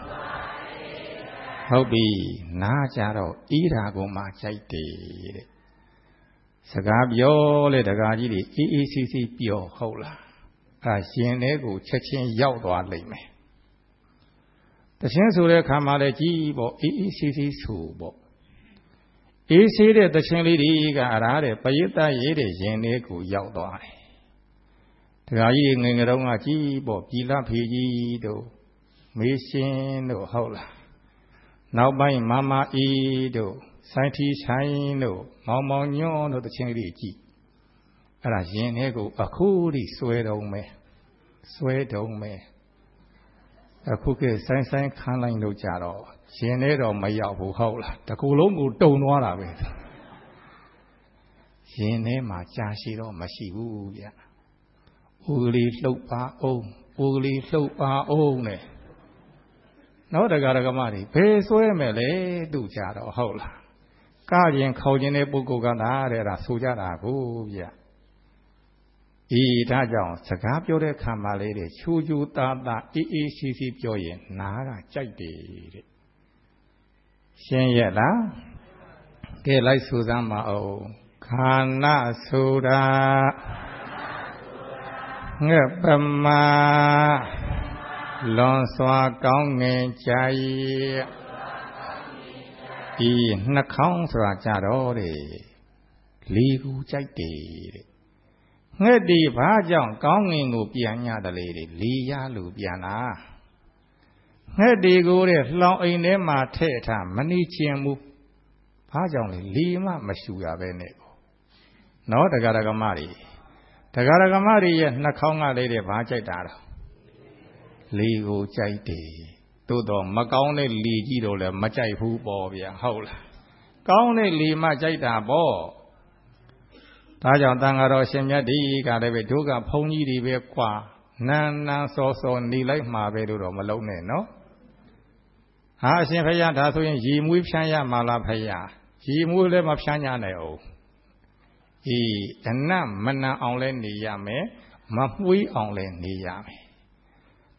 ဟုတ်ပြီနားကြတော့ဤတာကိုမှကြိုက်တယ်တဲ့စကားပြောလေတကားကြီးတွေအေးအေးဆေးဆေးပြောဟုတ်လားအဲရှင်လေးကိုချက်ချင်းရောက်သွားလိမ့်မယ်တခြင်းဆိုတဲ့ခါမှလည်းကြည်ပေါ့အေးအေးဆေးဆေးဆိုပေါ့အေးဆေးတဲ့တခြင်းလေးတွေကအားရတဲ့ပရိသတ်ရေးတဲ့ရင်လေးကိုရောက်သွားတယ်တခါကြီးငယ်ငယ်တုန်းကကြည်ပေါ့ပြည်လဖေကြီးတို့မေရှင်တို့ဟုတ်လားနောက်ပိုင်းမမအီတို့စိုင်းထီဆိုင်တို့မောင်မောင်ညွန့်တို့တခြင်းလေးကြည်အဲ့ဒါရင်လေးကိုအခုထိဆွဲတုံးမယ်အခုကဆိုင်ခန်းလိုက်လို့ကြတော့ရှင်နေတော့မရောက်ဘူးဟုတ်လားတကူလုံးကိုတုံသွားတာပဲရှင်နေမှာကြာရှိတော့မရှိဘူးဗျဦးကလေးလှုပ်ပါအောင်နဲ့နောက်တကားမတွေဘယ်ဆွဲမယ်လဲသူ့ကြတော့ဟုတ်လားကရင်ခေါခြင်းတဲ့ပုဂ္ဂိုလ်ကလားတဲ့ဒါဆိုကြတာကိုဗျဒါကြောင့်စကားပြောတဲ့ခါမှလေးတဲ့ချူချူသားသားအေးအေးဆေးဆေးပြောရင်နားကကြိုက်တယ်တဲ့ရှင်းရဲ့လားကဲလိုက်ဆိုစမ်းပါအောင်ခန္ဓာဆိုတာငှက်ပမာလွန်စွာကောင်းငင်ကြ၏နှာခေါင်းဆိုတာကြတော့တဲ့လီကူကြိုက်တယ်တဲ့ငှက်ဒီဘာကြောင့်ကောင်းငင်ကိုပြန်ညတယ်လေလီရလို့ပြန်လာငှက်ဒီကိုတဲ့လှောင်အိမ်ထဲမှာထည့်ထားမနေချင်ဘူးဘာကြောင့်လဲလီမှမရှူရပဲနဲ့နော်ဒကာဒကမတွေရဲ့နှာခေါင်းကလေးတဲ့ဘာကြိုက်တာတော့လီကိုကြိုက်တယ်သို့တော့မကောင်းတဲ့လီကြီးတော့လည်းမကြိုက်ဘူးပေါ့ဗျာဟုတ်လားကောင်းတဲ့လီမှကြိုက်တာပေါ့ဒါကြောင့်တန်ဃာတော်ရှင်မြတ်ဒီကလည်းပဲတို့ကဘုန်းကြီးတွေပဲကွာနန်းစောနေလိုက်မှာပဲလို့တော့မလုံးနဲ့နော်ဟာအရှင်ဖယားဒါဆိုရင်ရေမွေးဖြန်းရမှာလားဖယားရေမွေးလည်းမဖြန်းရနိုင်အောင်အနတ်မနံအောင်လဲနေရမယ်မမွေးအောင်လဲနေရမယ်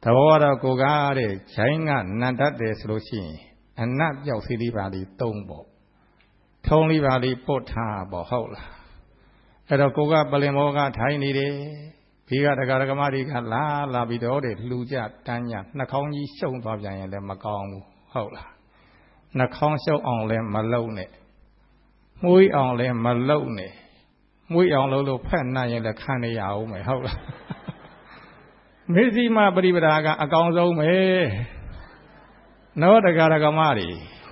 ဘောတော့ကိုကားတဲ့ဂျိုင်းကနန္တတ်တယ်ဆိုလို့ရှိရင်အနတ်ပြောက်စီလေးပါလေးသုံးပေါ့ထုံးလေးပါလေးပုတ်ထားပေါ့ဟုတ်လားအဲ့တော့ကိုကပလင်ဘောကထိုင်နေတယ်ဒီကဒကာဒကမတွေကလာပြီးတော့တဲ့လှူကြတန်းကြနှာခေါင်းကြီးရှုံသွားပြန်ရင်လည်းမကောင်းဘူးဟုတ်လားနှာခေါင်းရှုံအောင်လည်းမလုံနဲ့မွေးအောင်လည်းမလုံနဲ့မွေးအောင်လို့ဖက်နှံ့ရင်လည်းခံနေရအောင်မယ်ဟုတ်လားမေဇိမပရိပဒါကအကောင်းဆုံးပဲနောဒကာဒကမတွေ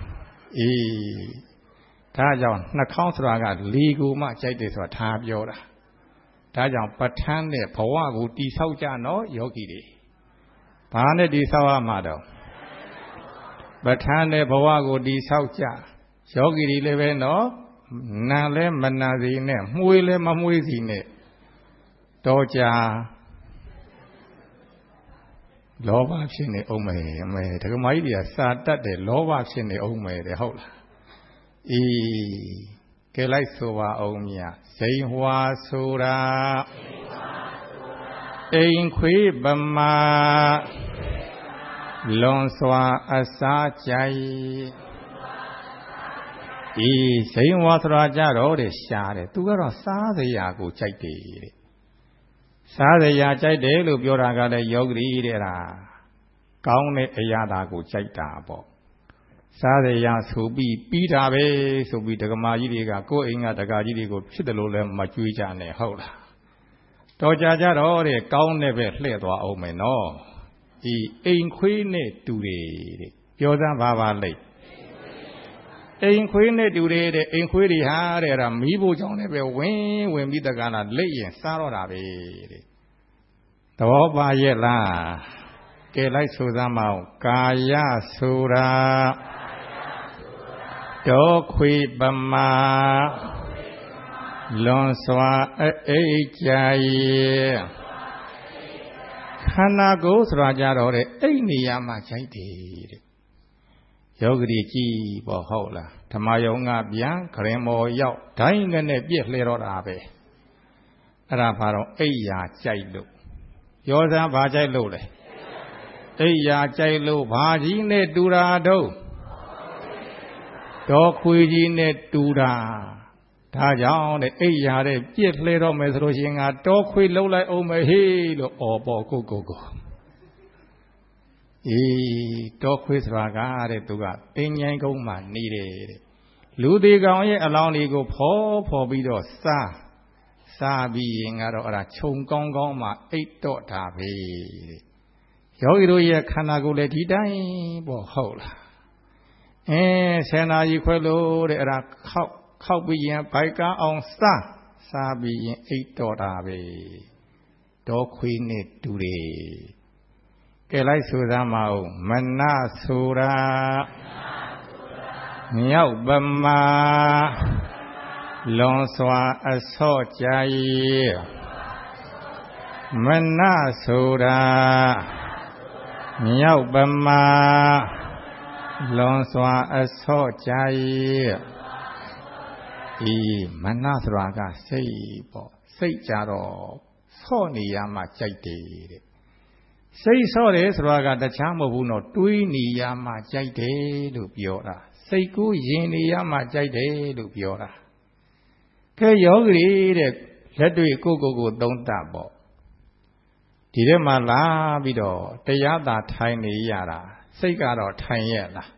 ဒါကြောင့်နှာခေါင်းဆိုတာကလီကိုမှကြိုက်တယ်ဆိုတာထားပြောတာဒါကြောင့်ပဋ္ဌာန်းနဲ့ဘဝကိုတိဆောက်ကြနော်ယောဂီတွေဘာနဲ့တိဆောက်ရမှာတော့ပဋ္ဌာန်းနဲ့ဘဝကိုတိဆောက်ကြယောဂီတွေလည်းပဲနော်နာလည်းမနာစီနဲ့မှုေးလည်းမမှုေးစီနဲ့တော့ကြာလောဘဖြစ်နေအောင်မယ်အမေဒကမကြီးတွေကစာတတ်တယ်လောဘဖြစ်နေအောင်မယ်တဲ့ဟုတ်လားကဲလိုက်ဆိုပါအောင်မြတ်ဇိန်ဟွာဆိုတာအိမ်ခွေးပမာလွန်စွာအစားကြိုက်ဇိန်ဟွာဆိုတာကြတော့တဲ့ရှားတယ်သူကတော့စားစရာကိုကြိုက်တယ်တဲ့စားစရာကြိုက်တယ်လို့ပြောတာကလည်းယောဂီတဲ့လားကောင်းတဲ့အရာသာကိုကြိုက်တာပေါ့စားရရဆိုပြီးတာပဲဆိုပြီးဒကမာကြီးတွေကကိုယ်အိမ်ကဒကာကြီးတွေကိုဖြစ်တယ်လို့လည်းမကြွေးကြနဲ့ဟုတ်လားတော်ကြကြတော့တဲ့ကောင်းတဲ့ပဲလှည့်သွားအောင်မယ်နော်အိမ်ခွေးနဲ့တူတယ်တဲ့ပြောစမ်းပါလိမ့်အိမ်ခွေးနဲ့တူတယ်တဲ့အိမ်ခွေးတွေဟာတဲ့အဲ့ဒါမီးဖို့ကြောင့်လည်းပဲဝင်ပြီးတကလားလက်ရင်စားတော့တာပဲတဲ့သဘောပါရဲ့လားကဲလိုက်ဆိုစမ်းမအောင်ကာယဆိုတာဒေါခွေပမာလွန်စွာအိတ်ကြရဲ့ခန္ဓာကိုယ်ဆိုတာကြတော့တဲ့အိတ်နေရာမှာကြိုက်တယ်တဲ့ယောဂီကြည်ပေါ့ဟုတ်လားဓမ္မယုံကပြန်ခရင်မော်ရောက်ဒိုင်းငနဲ့ပြည့်လှဲတော့တာပဲအဲ့ဒါဘာတော့အိတ်ရာကြိုက်လို့ရောစမ်းဘာကြိုက်လို့လဲအိတ်ရာကြိုက်လို့ဘာကြီးနဲ့တူတာတော့ဒေါ်ခွေကြီးနဲ့တူတာဒါကြောင့်တဲ့အိတ်ရာတဲ့ပြစ်လှဲတော့မယ်ဆိုလို့ရှိရင်ငါတောခွေလှုပ်လိုက်အောင်မယ်ဟေးလို့အော်ပေါ်ကိုတောခွေဆိုတာကတဲ့သူကတင်းញိုင်းကုန်းမှာနေတယ်တဲ့လူသေးကောင်ရဲ့အလောင်းတွေကိုဖော်ပြီးတော့စားပြီးရင်ကတော့အဲ့ဒါခြုံကောင်းကောင်းမှအိတ်တော့တာပဲတဲ့ယောဂီတို့ရဲ့ခန္ဓာကိုယ်လည်းဒီတိုင်းပေါ့ဟုတ်လား10 နာရီခွဲလို့တဲ့အဲ့ဒါခောက်ပြီးရင်ဘိုက်ကားအောင်စားပြီးရင်အိတ်တော့တာပဲဒေါခွေးနဲ့တူတယ်ကဲလိုက်ဆိုသားမအောင်မနဆိုတာမြောက်ပမာလွန်စွာအစော့ကြရဲ့မနဆိုတာမြောက်ပမာလွန်စွာအစော့ကြရဲ့မနဆိုတာကစိတ်ပေါ့စိတ်ကြတော့ဆော့နေရမှကြိုက်တယ်တဲ့စိတ်ဆော့တယ်ဆိုတာကတခြားမဟုတ်ဘူးနော်တွေးနေရမှကြိုက်တယ်လို့ပြောတာစိတ်ကူးရင်နေရမှကြိုက်တယ်လို့ပြောတာကဲယောဂီတဲ့လက်တွေ့ကိုသုံးတတ်ပေါ့ဒီထဲမှာလာပြီးတော့တရားသာထိုင်နေရတာစိတ်ကတော့ထိုင်ရဲ့လား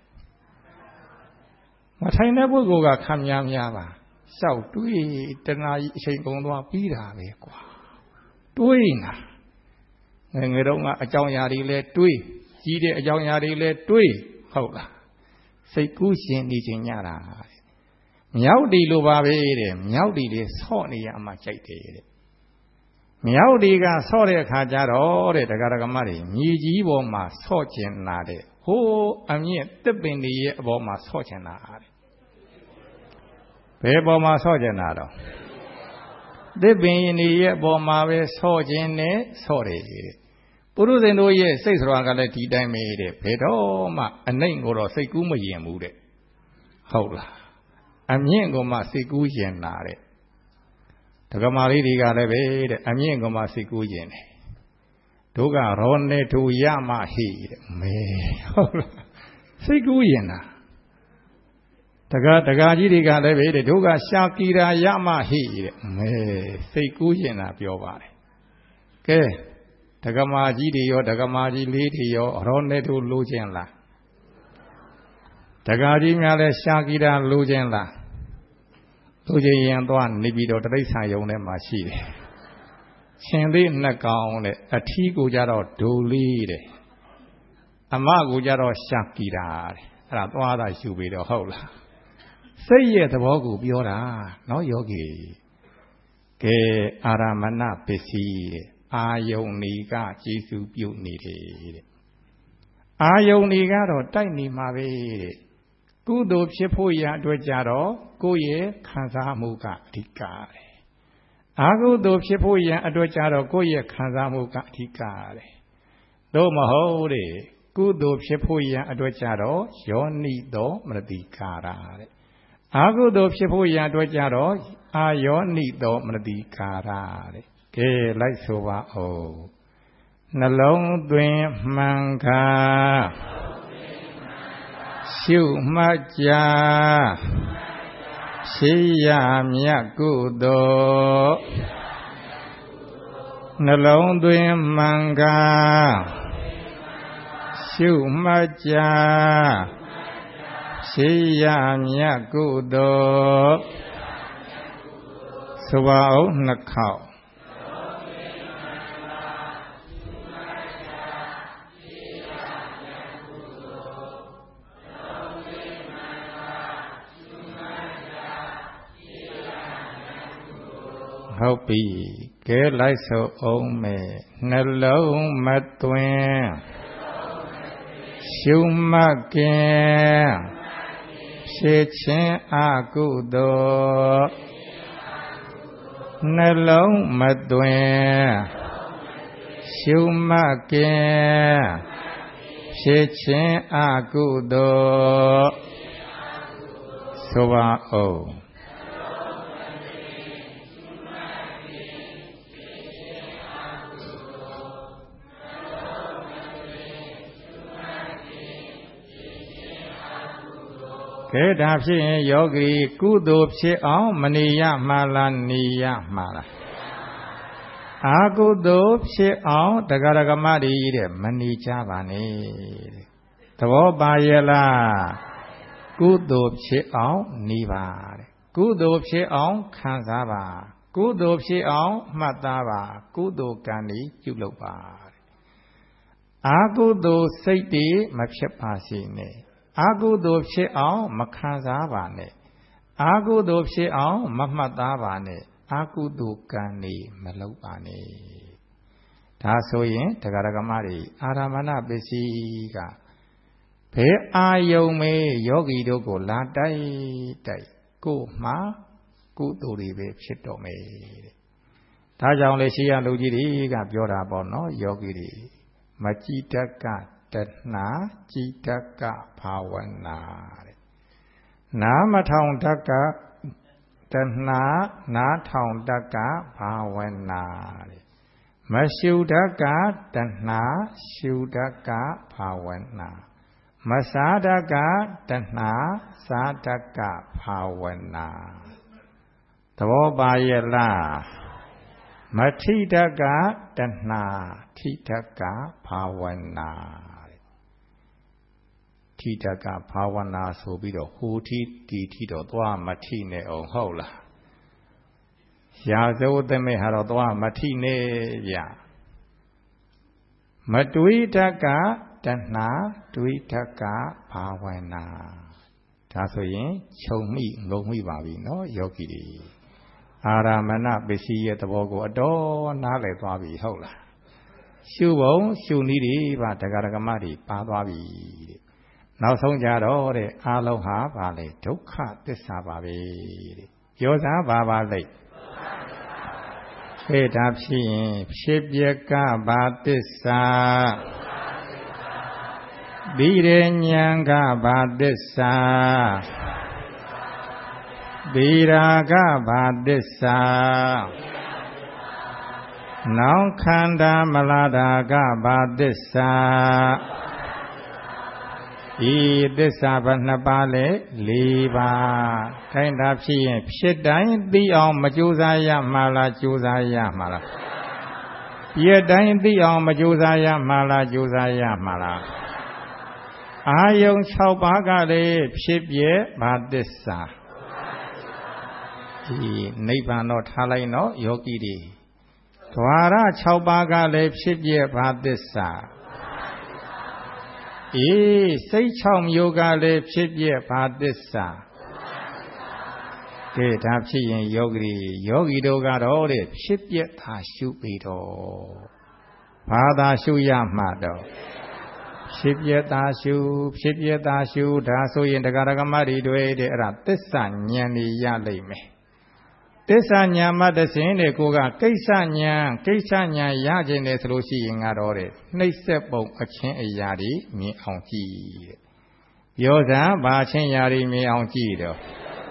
မထိုင်တဲ့ပုဂ္ဂိုလ်ကခံများပါရှောက်တွေးတဏှာကြီးအချိန်ကုန်သွားပြီးတာပဲကွာတွေးနာငယ်တော့ကအကြောင်းအရာတွေလဲတွေးကြီးတဲ့အကြောင်းအရာတွေလဲတွေးဟုတ်လားစိတ်ကူးရှင်နေခြင်းညတာမြောက်တီလိုပါပဲတဲ့မြောက်တီတွေဆော့နေရမှကြိုက်တယ်တဲ့မြောက်တီကဆော့တဲ့အခါကျတော့တဲ့ဒကာဒကမတွေမြေကြီးပေါ်မှာဆော့ကျင်လာတဲ့ဟိုးအမြင့်တစ်ပင်တွေရဲ့အပေါ်မှာဆော့ကျင်လာတဲ့ဘယ်ပေါ်မှာဆော့ကျင်လာတော့တစ်ပင်တွေရဲ့အပေါ်မှာပဲဆော့ကျင်နဲ့ဆော့တယ်တဲ့ပုရုဇဉ်တို့ရဲ့စိတ်ဆိုတာကလည်းဒီတိုင်းပဲတဲ့ဘယ်တော့မှအနှိမ့်ကိုတော့စိတ်ကူးမယင်ဘူးတဲ့ဟုတ်လားအမြင့်ကိုမှစိတ်ကူးယင်လာတဲ့ဒကမာလေးတွေကလည်းပဲတဲ့အမြင့်ကိုမှစိတ်ကူးယင်တယ်တို့ကရောနေထူရမဟိတဲ့မဲဟုတ်လားစိတ်ကူးရင်လားတကားကြီးတွေကလည်းပဲတဲ့တို့ကရှာကီရာရမဟိတဲ့မဲစိတ်ကူးရင်လားပြောပါတယ်ကဲဒကမာကြီးတွေရောဒကမာကြီးလေးတွေရောရောနေထူလိုခြင်းလားတကားကြီးများလည်းရှာကီရာလိုခြင်းလားလိုခြင်းရင်သွားနေပြီးတော့တိရစ္ဆာန်ယုံထဲမှာရှိတယ်ရှင်သေးနှစ်ကောင်တဲ့အထီးကိုကြတော့ဒိုလေးတဲ့အမကိုကြတော့ရှာကီတာတဲ့အဲ့ဒါသွားတာယူပြီးတော့ဟုတ်လားစိတ်ရဲ့သဘောကိုပြောတာနော်ယောဂီကဲအာရမဏပစ္စည်းတဲ့အာယုန်ဤကကျေစုပြုနေတယ်တဲ့အာယုန်ဤကတော့တိုက်နေမှာပဲတဲ့ကုသိုလ်ဖြစ်ဖို့ရအတွက်ကြတော့ကိုယ့်ရဲ့ခံစားမှုကအဓိကတဲ့အာဟုသို့ဖြစ်ဖို့ရန်အတွက်ကြတော့ကိုယ့်ရဲ့ခံစားမှုကအဓိကတဲ့သို့မဟုတ်တဲ့ကုသိုလ်ဖြစ်ဖို့ရန်အတွက်ကြတော့ယောနိသောမနတိကာရတဲ့အာဟုသို့ဖြစ်ဖို့ရန်အတွက်ကြတော့အာယောနိသောမနတိကာရတဲ့ကဲလိုက်ဆိုပါဦးနှလုံးသွင်းမှန်ကားရှုမှတ်ကြရှိရမြတ်ကုသိုလ်နှလုံးသွင်းမှန်ကားရှုမှတ်ကြရှိရမြတ်ကုသိုလ်ဆိုပါဦးနှစ်ခေါက်ဟုတ်ပြီကဲလိုက်ဆိုအောင်မယ်နှလုံးမသွင်းရှုမှတ်ခင်ဖြစ်ခြင်းအကုသိုလ်နှလုံးမသွင်းရှုမှတ်ခင်ဖြစ်ခြင်းအကုသိုလ်ဆိုပါဦးကဲဒါဖြစ်ရင်ယောဂီကုသိုလ်ဖြစ်အောင်မနေရမှာလားနေရမှာလားအာကုသိုလ်ဖြစ်အောင်တရားဓမ္မတွေတဲ့မနေကြပါနဲ့တဲ့သဘောပါရဲ့လားကုသိုလ်ဖြစ်အောင်နေပါတဲ့ကုသိုလ်ဖြစ်အောင်ခံစားပါကုသိုလ်ဖြစ်အောင်မှတ်သားပါကုသိုလ်ကံတွေပြုလုပ်ပါတဲ့အာကုသိုလ်စိတ်တွေမဖြစ်ပါစေနဲ့အာကုသိုလ်ဖြစ်အောင်မခံစားပါနဲ့အာကုသိုလ်ဖြစ်အောင်မမှတ်သားပါနဲ့အာကုသိုလ်ကံနေမလုပ်ပါနဲ့ဒါဆိုရင်တရားဓမ္မတွေအာရမဏပစ္စည်းကဘယ်အာယုံမေယောဂီတို့ကိုလာတိုက်ကို့မှာကုသိုလ်တွေပဲဖြစ်တော့မယ်တဲ့ဒါကြောင့်လေရှိရလူကြီးတွေကပြောတာပေါ့နော်ယောဂီတွေမကြည်တတ်ကတဏှာကြည်တတ်ကဘာဝနာတဲ့နာမထောင်တတ်ကတဏှာနာထောင်တတ်ကဘာဝနာတဲ့မရှုတတ်ကတဏှာရှုတတ်ကဘာဝနာမစားတတ်ကတဏှာစားတတ်ကဘာဝနာသဘောပါရဲ့လားမထိတတ်ကတဏှာထိတတ်ကဘာဝနာထိတကဘာဝနာဆိုပြီးတော့ဟိုထိတီထိတော့သွားမထိနဲ့အောင်ဟုတ်လားရာဇဝတမေဟာတော့သွားမထိနဲ့ဗျမတွေးတကတဏှာတွေးတကဘာဝနာဒါဆိုရင်ခြုံမိငုံမိပါပြီနော်ယောဂီတွေအာရမဏပစ္စည်းရဲ့သဘောကိုအတော်နားလည်သွားပြီဟုတ်လားရှုပုံရှုနည်းတွေပါတရားဓမ္မတွေပါသွားပြီတဲ့နောက်ဆုံးကြတော့တဲ့အာလုံးဟာပါလေဒုက္ခသစ္စာပါပဲတဲ့ပြောစားပါလိမ့်ခေတ္တဖြစ်ရင်ဖြစ်ပျက်ကဘာသစ္စာဒီရဉာဏ်ကဘာသစ္စာဒီရာဂဘာသစ္စာနောင်ခန္ဓာမလာတာကဘာသစ္စာဤသစ္စာဘယ်နှပါလဲ၄ပါးခိုင်းတာဖြစ်ရင်ဖြစ်တိုင်းသိအောင်မကြိုးစားရမှာလားကြိုးစားရမှာလားပြည့်တိုင်းသိအောင်မကြိုးစားရမှာလားကြိုးစားရမှာလားအာယုံ6ပါးကလည်းဖြစ်ပြဘာသစ္စာဒီနိဗ္ဗာန်တော့ထားလိုက်တော့ယောဂီတွေဓဝရ6ပါးကလည်းဖြစ်ပြဘာသစ္စာစိတ်6မျိုးကလည်းဖြစ်ပြဘာသစ္စာကဲဒါဖြစ်ရင်ယောဂီတို့ကတော့တဲ့ဖြစ်ပြသာရှုပြီးတော့ဘာသာရှုရမှာတော့ဖြစ်ပြသာရှုဒါဆိုရင်တရားဓမ္မတွေတဲ့အဲ့ဒါသစ္စာဉာဏ်ကြီးရလိမ့်မယ်သစ္စာဉာဏ်မှတဆင်းတဲ့ကိုကကိစ္စဉာဏ်ရခြင်းနဲ့ဆိုလို့ရှိရင်ကတော့တဲ့နှိမ့်ဆက်ပုံအချင်းအရာတွေမြင်အောင်ကြည့်တဲ့ပြောစမ်းဘာချင်းအရာတွေမြင်အောင်ကြည့်တော့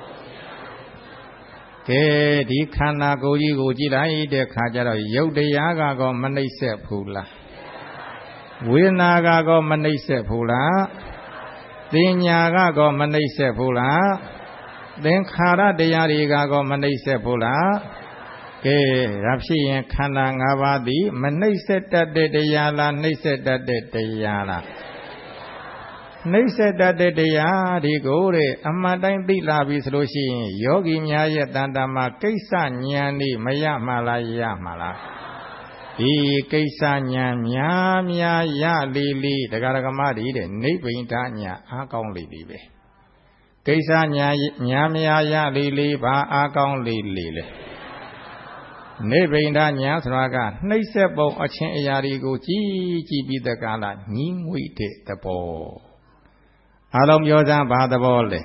ကဲဒီခန္ဓာကိုယ်ကြီးကိုကြည့်လိုက်တဲ့ခါကျတော့ရုပ်တရားကတော့မနှိမ့်ဆက်ဘူးလားဝေဒနာကတော့မနှိမ့်ဆက်ဘူးလားသင်ညာကတော့မနှိမ့်ဆက်ဘူးလားသင်္ခါရတရားတွေကတော့မနှိမ့်ဆက်ဘူးလားကဲဒါဖြစ်ရင်ခန္ဓာ၅ပါးသည်မနှိမ့်ဆက်တတ်တဲ့တရားလားနှိမ့်ဆက်တတ်တဲ့တရားလားနှိမ့်ဆက်တတ်တဲ့တရားဒီကိုတဲ့အမှန်တိုင်းသိလာပြီဆိုလို့ရှိရင်ယောဂီများရဲ့တဏ္ဍာမှာကိစ္စဉာဏ်นี่မရမှာလားရမှာလားဒီကိစ္စဉာဏ်များရလေတရားဓမ္မတွေတဲ့နိဗ္ဗိန္ဒညာအားကောင်းလေပဲကိစ္စညာများရလေဘာအားကောင်းလေနိဗ္ဗိန္ဒညာဆိုတာကနှိမ့်ဆက်ပုံအချင်းအရာတွေကိုကြည်ပြီးတက္ကလာညီးငွေ့တဲ့သဘောအားလုံးပြောစမ်းဘာသဘောလဲ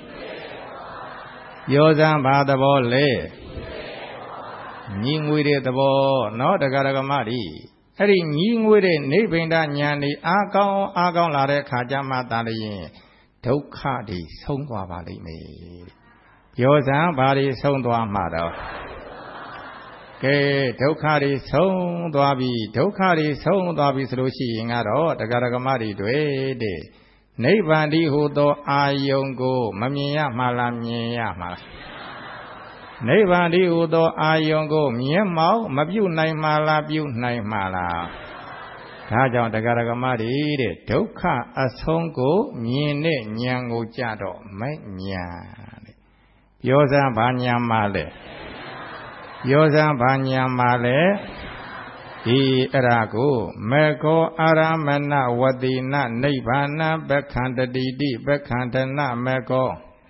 ပြောစမ်းဘာသဘောလဲညီးငွေ့တဲ့သဘောနော်တရားဓမ္မတွေအဲ့ဒီညီးငွေ့တဲ့နိဗ္ဗိန္ဒညာနေအားကောင်းလာတဲ့ခါကျမှသာလျင်ဒုက္ခတွေဆုံးသွားပါလိမ့်မယ်ပြောစမ်းဘာတွေဆုံးသွားမှာတော့ကဲဒုက္ခတွေဆုံးသွားပြီဆိုလို့ရှိရင်ကတော့တရားဓမ္မတွေတဲ့နိဗ္ဗာန်ဒီဟူသောအာယုံကိုမမြင်ရမှာလားမြင်ရမှာလားနိဗ္ဗာန်ဒီဟူသောအာယုံကိုမျက်မှောက်မပြုနိုင်မှာလားပြုနိုင်မှာလားဒါကြောင့်တရားဓမ္မတွေတဲ့ဒုက္ခအဆုံးကိုမြင်တဲ့ဉာဏ်ကိုကြတော့မဲ့ဉာဏ်တဲ့ပြောစမ်းဘာဉာဏ်မှလဲပြောစမ်းဘာဉာဏ်မှလဲဒီအဲ့ဒါကိုမေကောအာရမဏဝတိနနိဗ္ဗာနပက္ခန္တတိတိပက္ခန္တနမေကော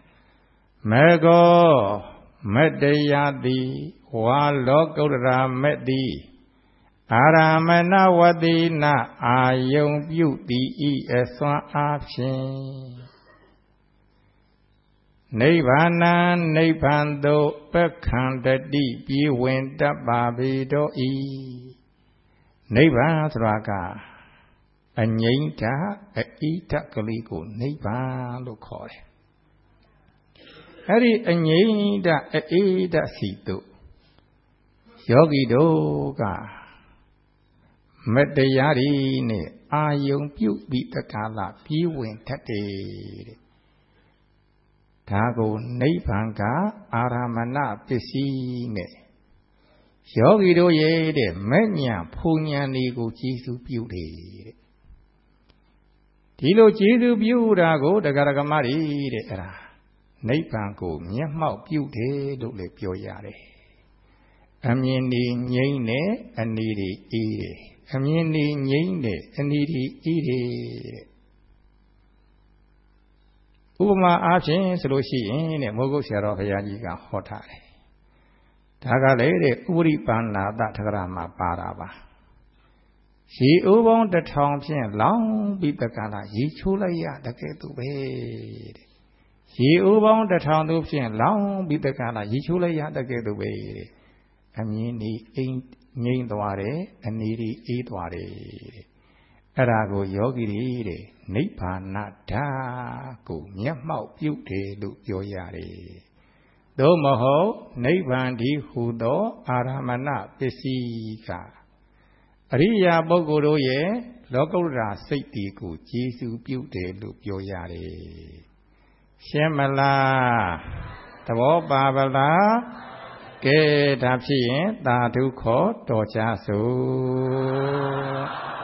မတ္တယတိဝါလောကုတ္တရာမက်တိအာရမဏဝတိနအာယုံပြုတိဤအစွမ်းအားဖြင့်နိဗ္ဗာန်သို့ပက္ခန္တတိပြေဝင်တတ်ပါပေတော့ဤနိဗ္ဗာန်ဆိုတာကအငြိမ့်တာအဣဒကလေးကိုနိဗ္ဗာန်လို့ခေါ်တယ်အဲ့ဒီအငြိမ့်တာအဣဒစီတို့ယောဂီတို့ကမတရားတွေနဲ့အာယုံပြုတ်ပြီးတက္ကလာပြေးဝင်တတ်တယ်တဲ့ဒါကိုနိဗ္ဗာန်ကအာရမဏပစ္စည်းနဲ့ယောဂီတို့ရဲ့တဲ့မဲ့ညာဖူညာတွေကိုကျေးဇူးပြုတယ်တဲ့ဒီလိုကျေးဇူးပြုတာကိုတရားဓမ္မတွေတဲ့အဲ့ဒါနိဗ္ဗာန်ကိုမျက်မှောက်ပြုတယ်လို့လည်းပြောရတယ်အမြင်ဒီငြိမ့်နဲ့အနည်းဒီအေးတယ်အမြင်ဒီငြိမ့်နဲ့အနည်းဒီအေးတယ်ဥပမာအားဖြင့်ဆိုလို့ရှိရင်တဲ့မိုးကုတ်ဆရာတော်ဘုရားကြီးကဟောထားတယ်ဒါကလည်းတဲ့ဥပရိပန္နာတထကရာမှာပါတာပါရေအိုးပေါင်း1000ဖြင့်လောင်းပြီးတက္ကလာရေချိုးလိုက်ရတကယ်သူပဲတဲ့ရေအိုးပေါင်း1000တို့ဖြင့်လောင်းပြီးတက္ကလာရေချိုးလိုက်ရတကယ်သူပဲတဲ့အမြင်ဒီအိမ်ငြိမ့်သွားတယ်အနည်းဒီအေးသွားတယ်အဲ့ဒါကိုယောဂီတွေတဲ့နိဗ္ဗာန်ဓာတ်ကိုမျက်မှောက်ပြုတယ်လို့ပြောရတယ်သို့မဟုတ်နိဗ္ဗာန်ဒီဟုသောအာရမဏပစ္စည်းကအရိယာပုဂ္ဂိုလ်တို့ရဲ့လောကုတ္တရာစိတ်တီကိုကျေစုပြုတယ်လို့ပြောရတယ်ရှင်းမလားသဘောပါဗလားကဲဒါဖြစ်ရင်သာဓုခေါ်တော်ကြစို့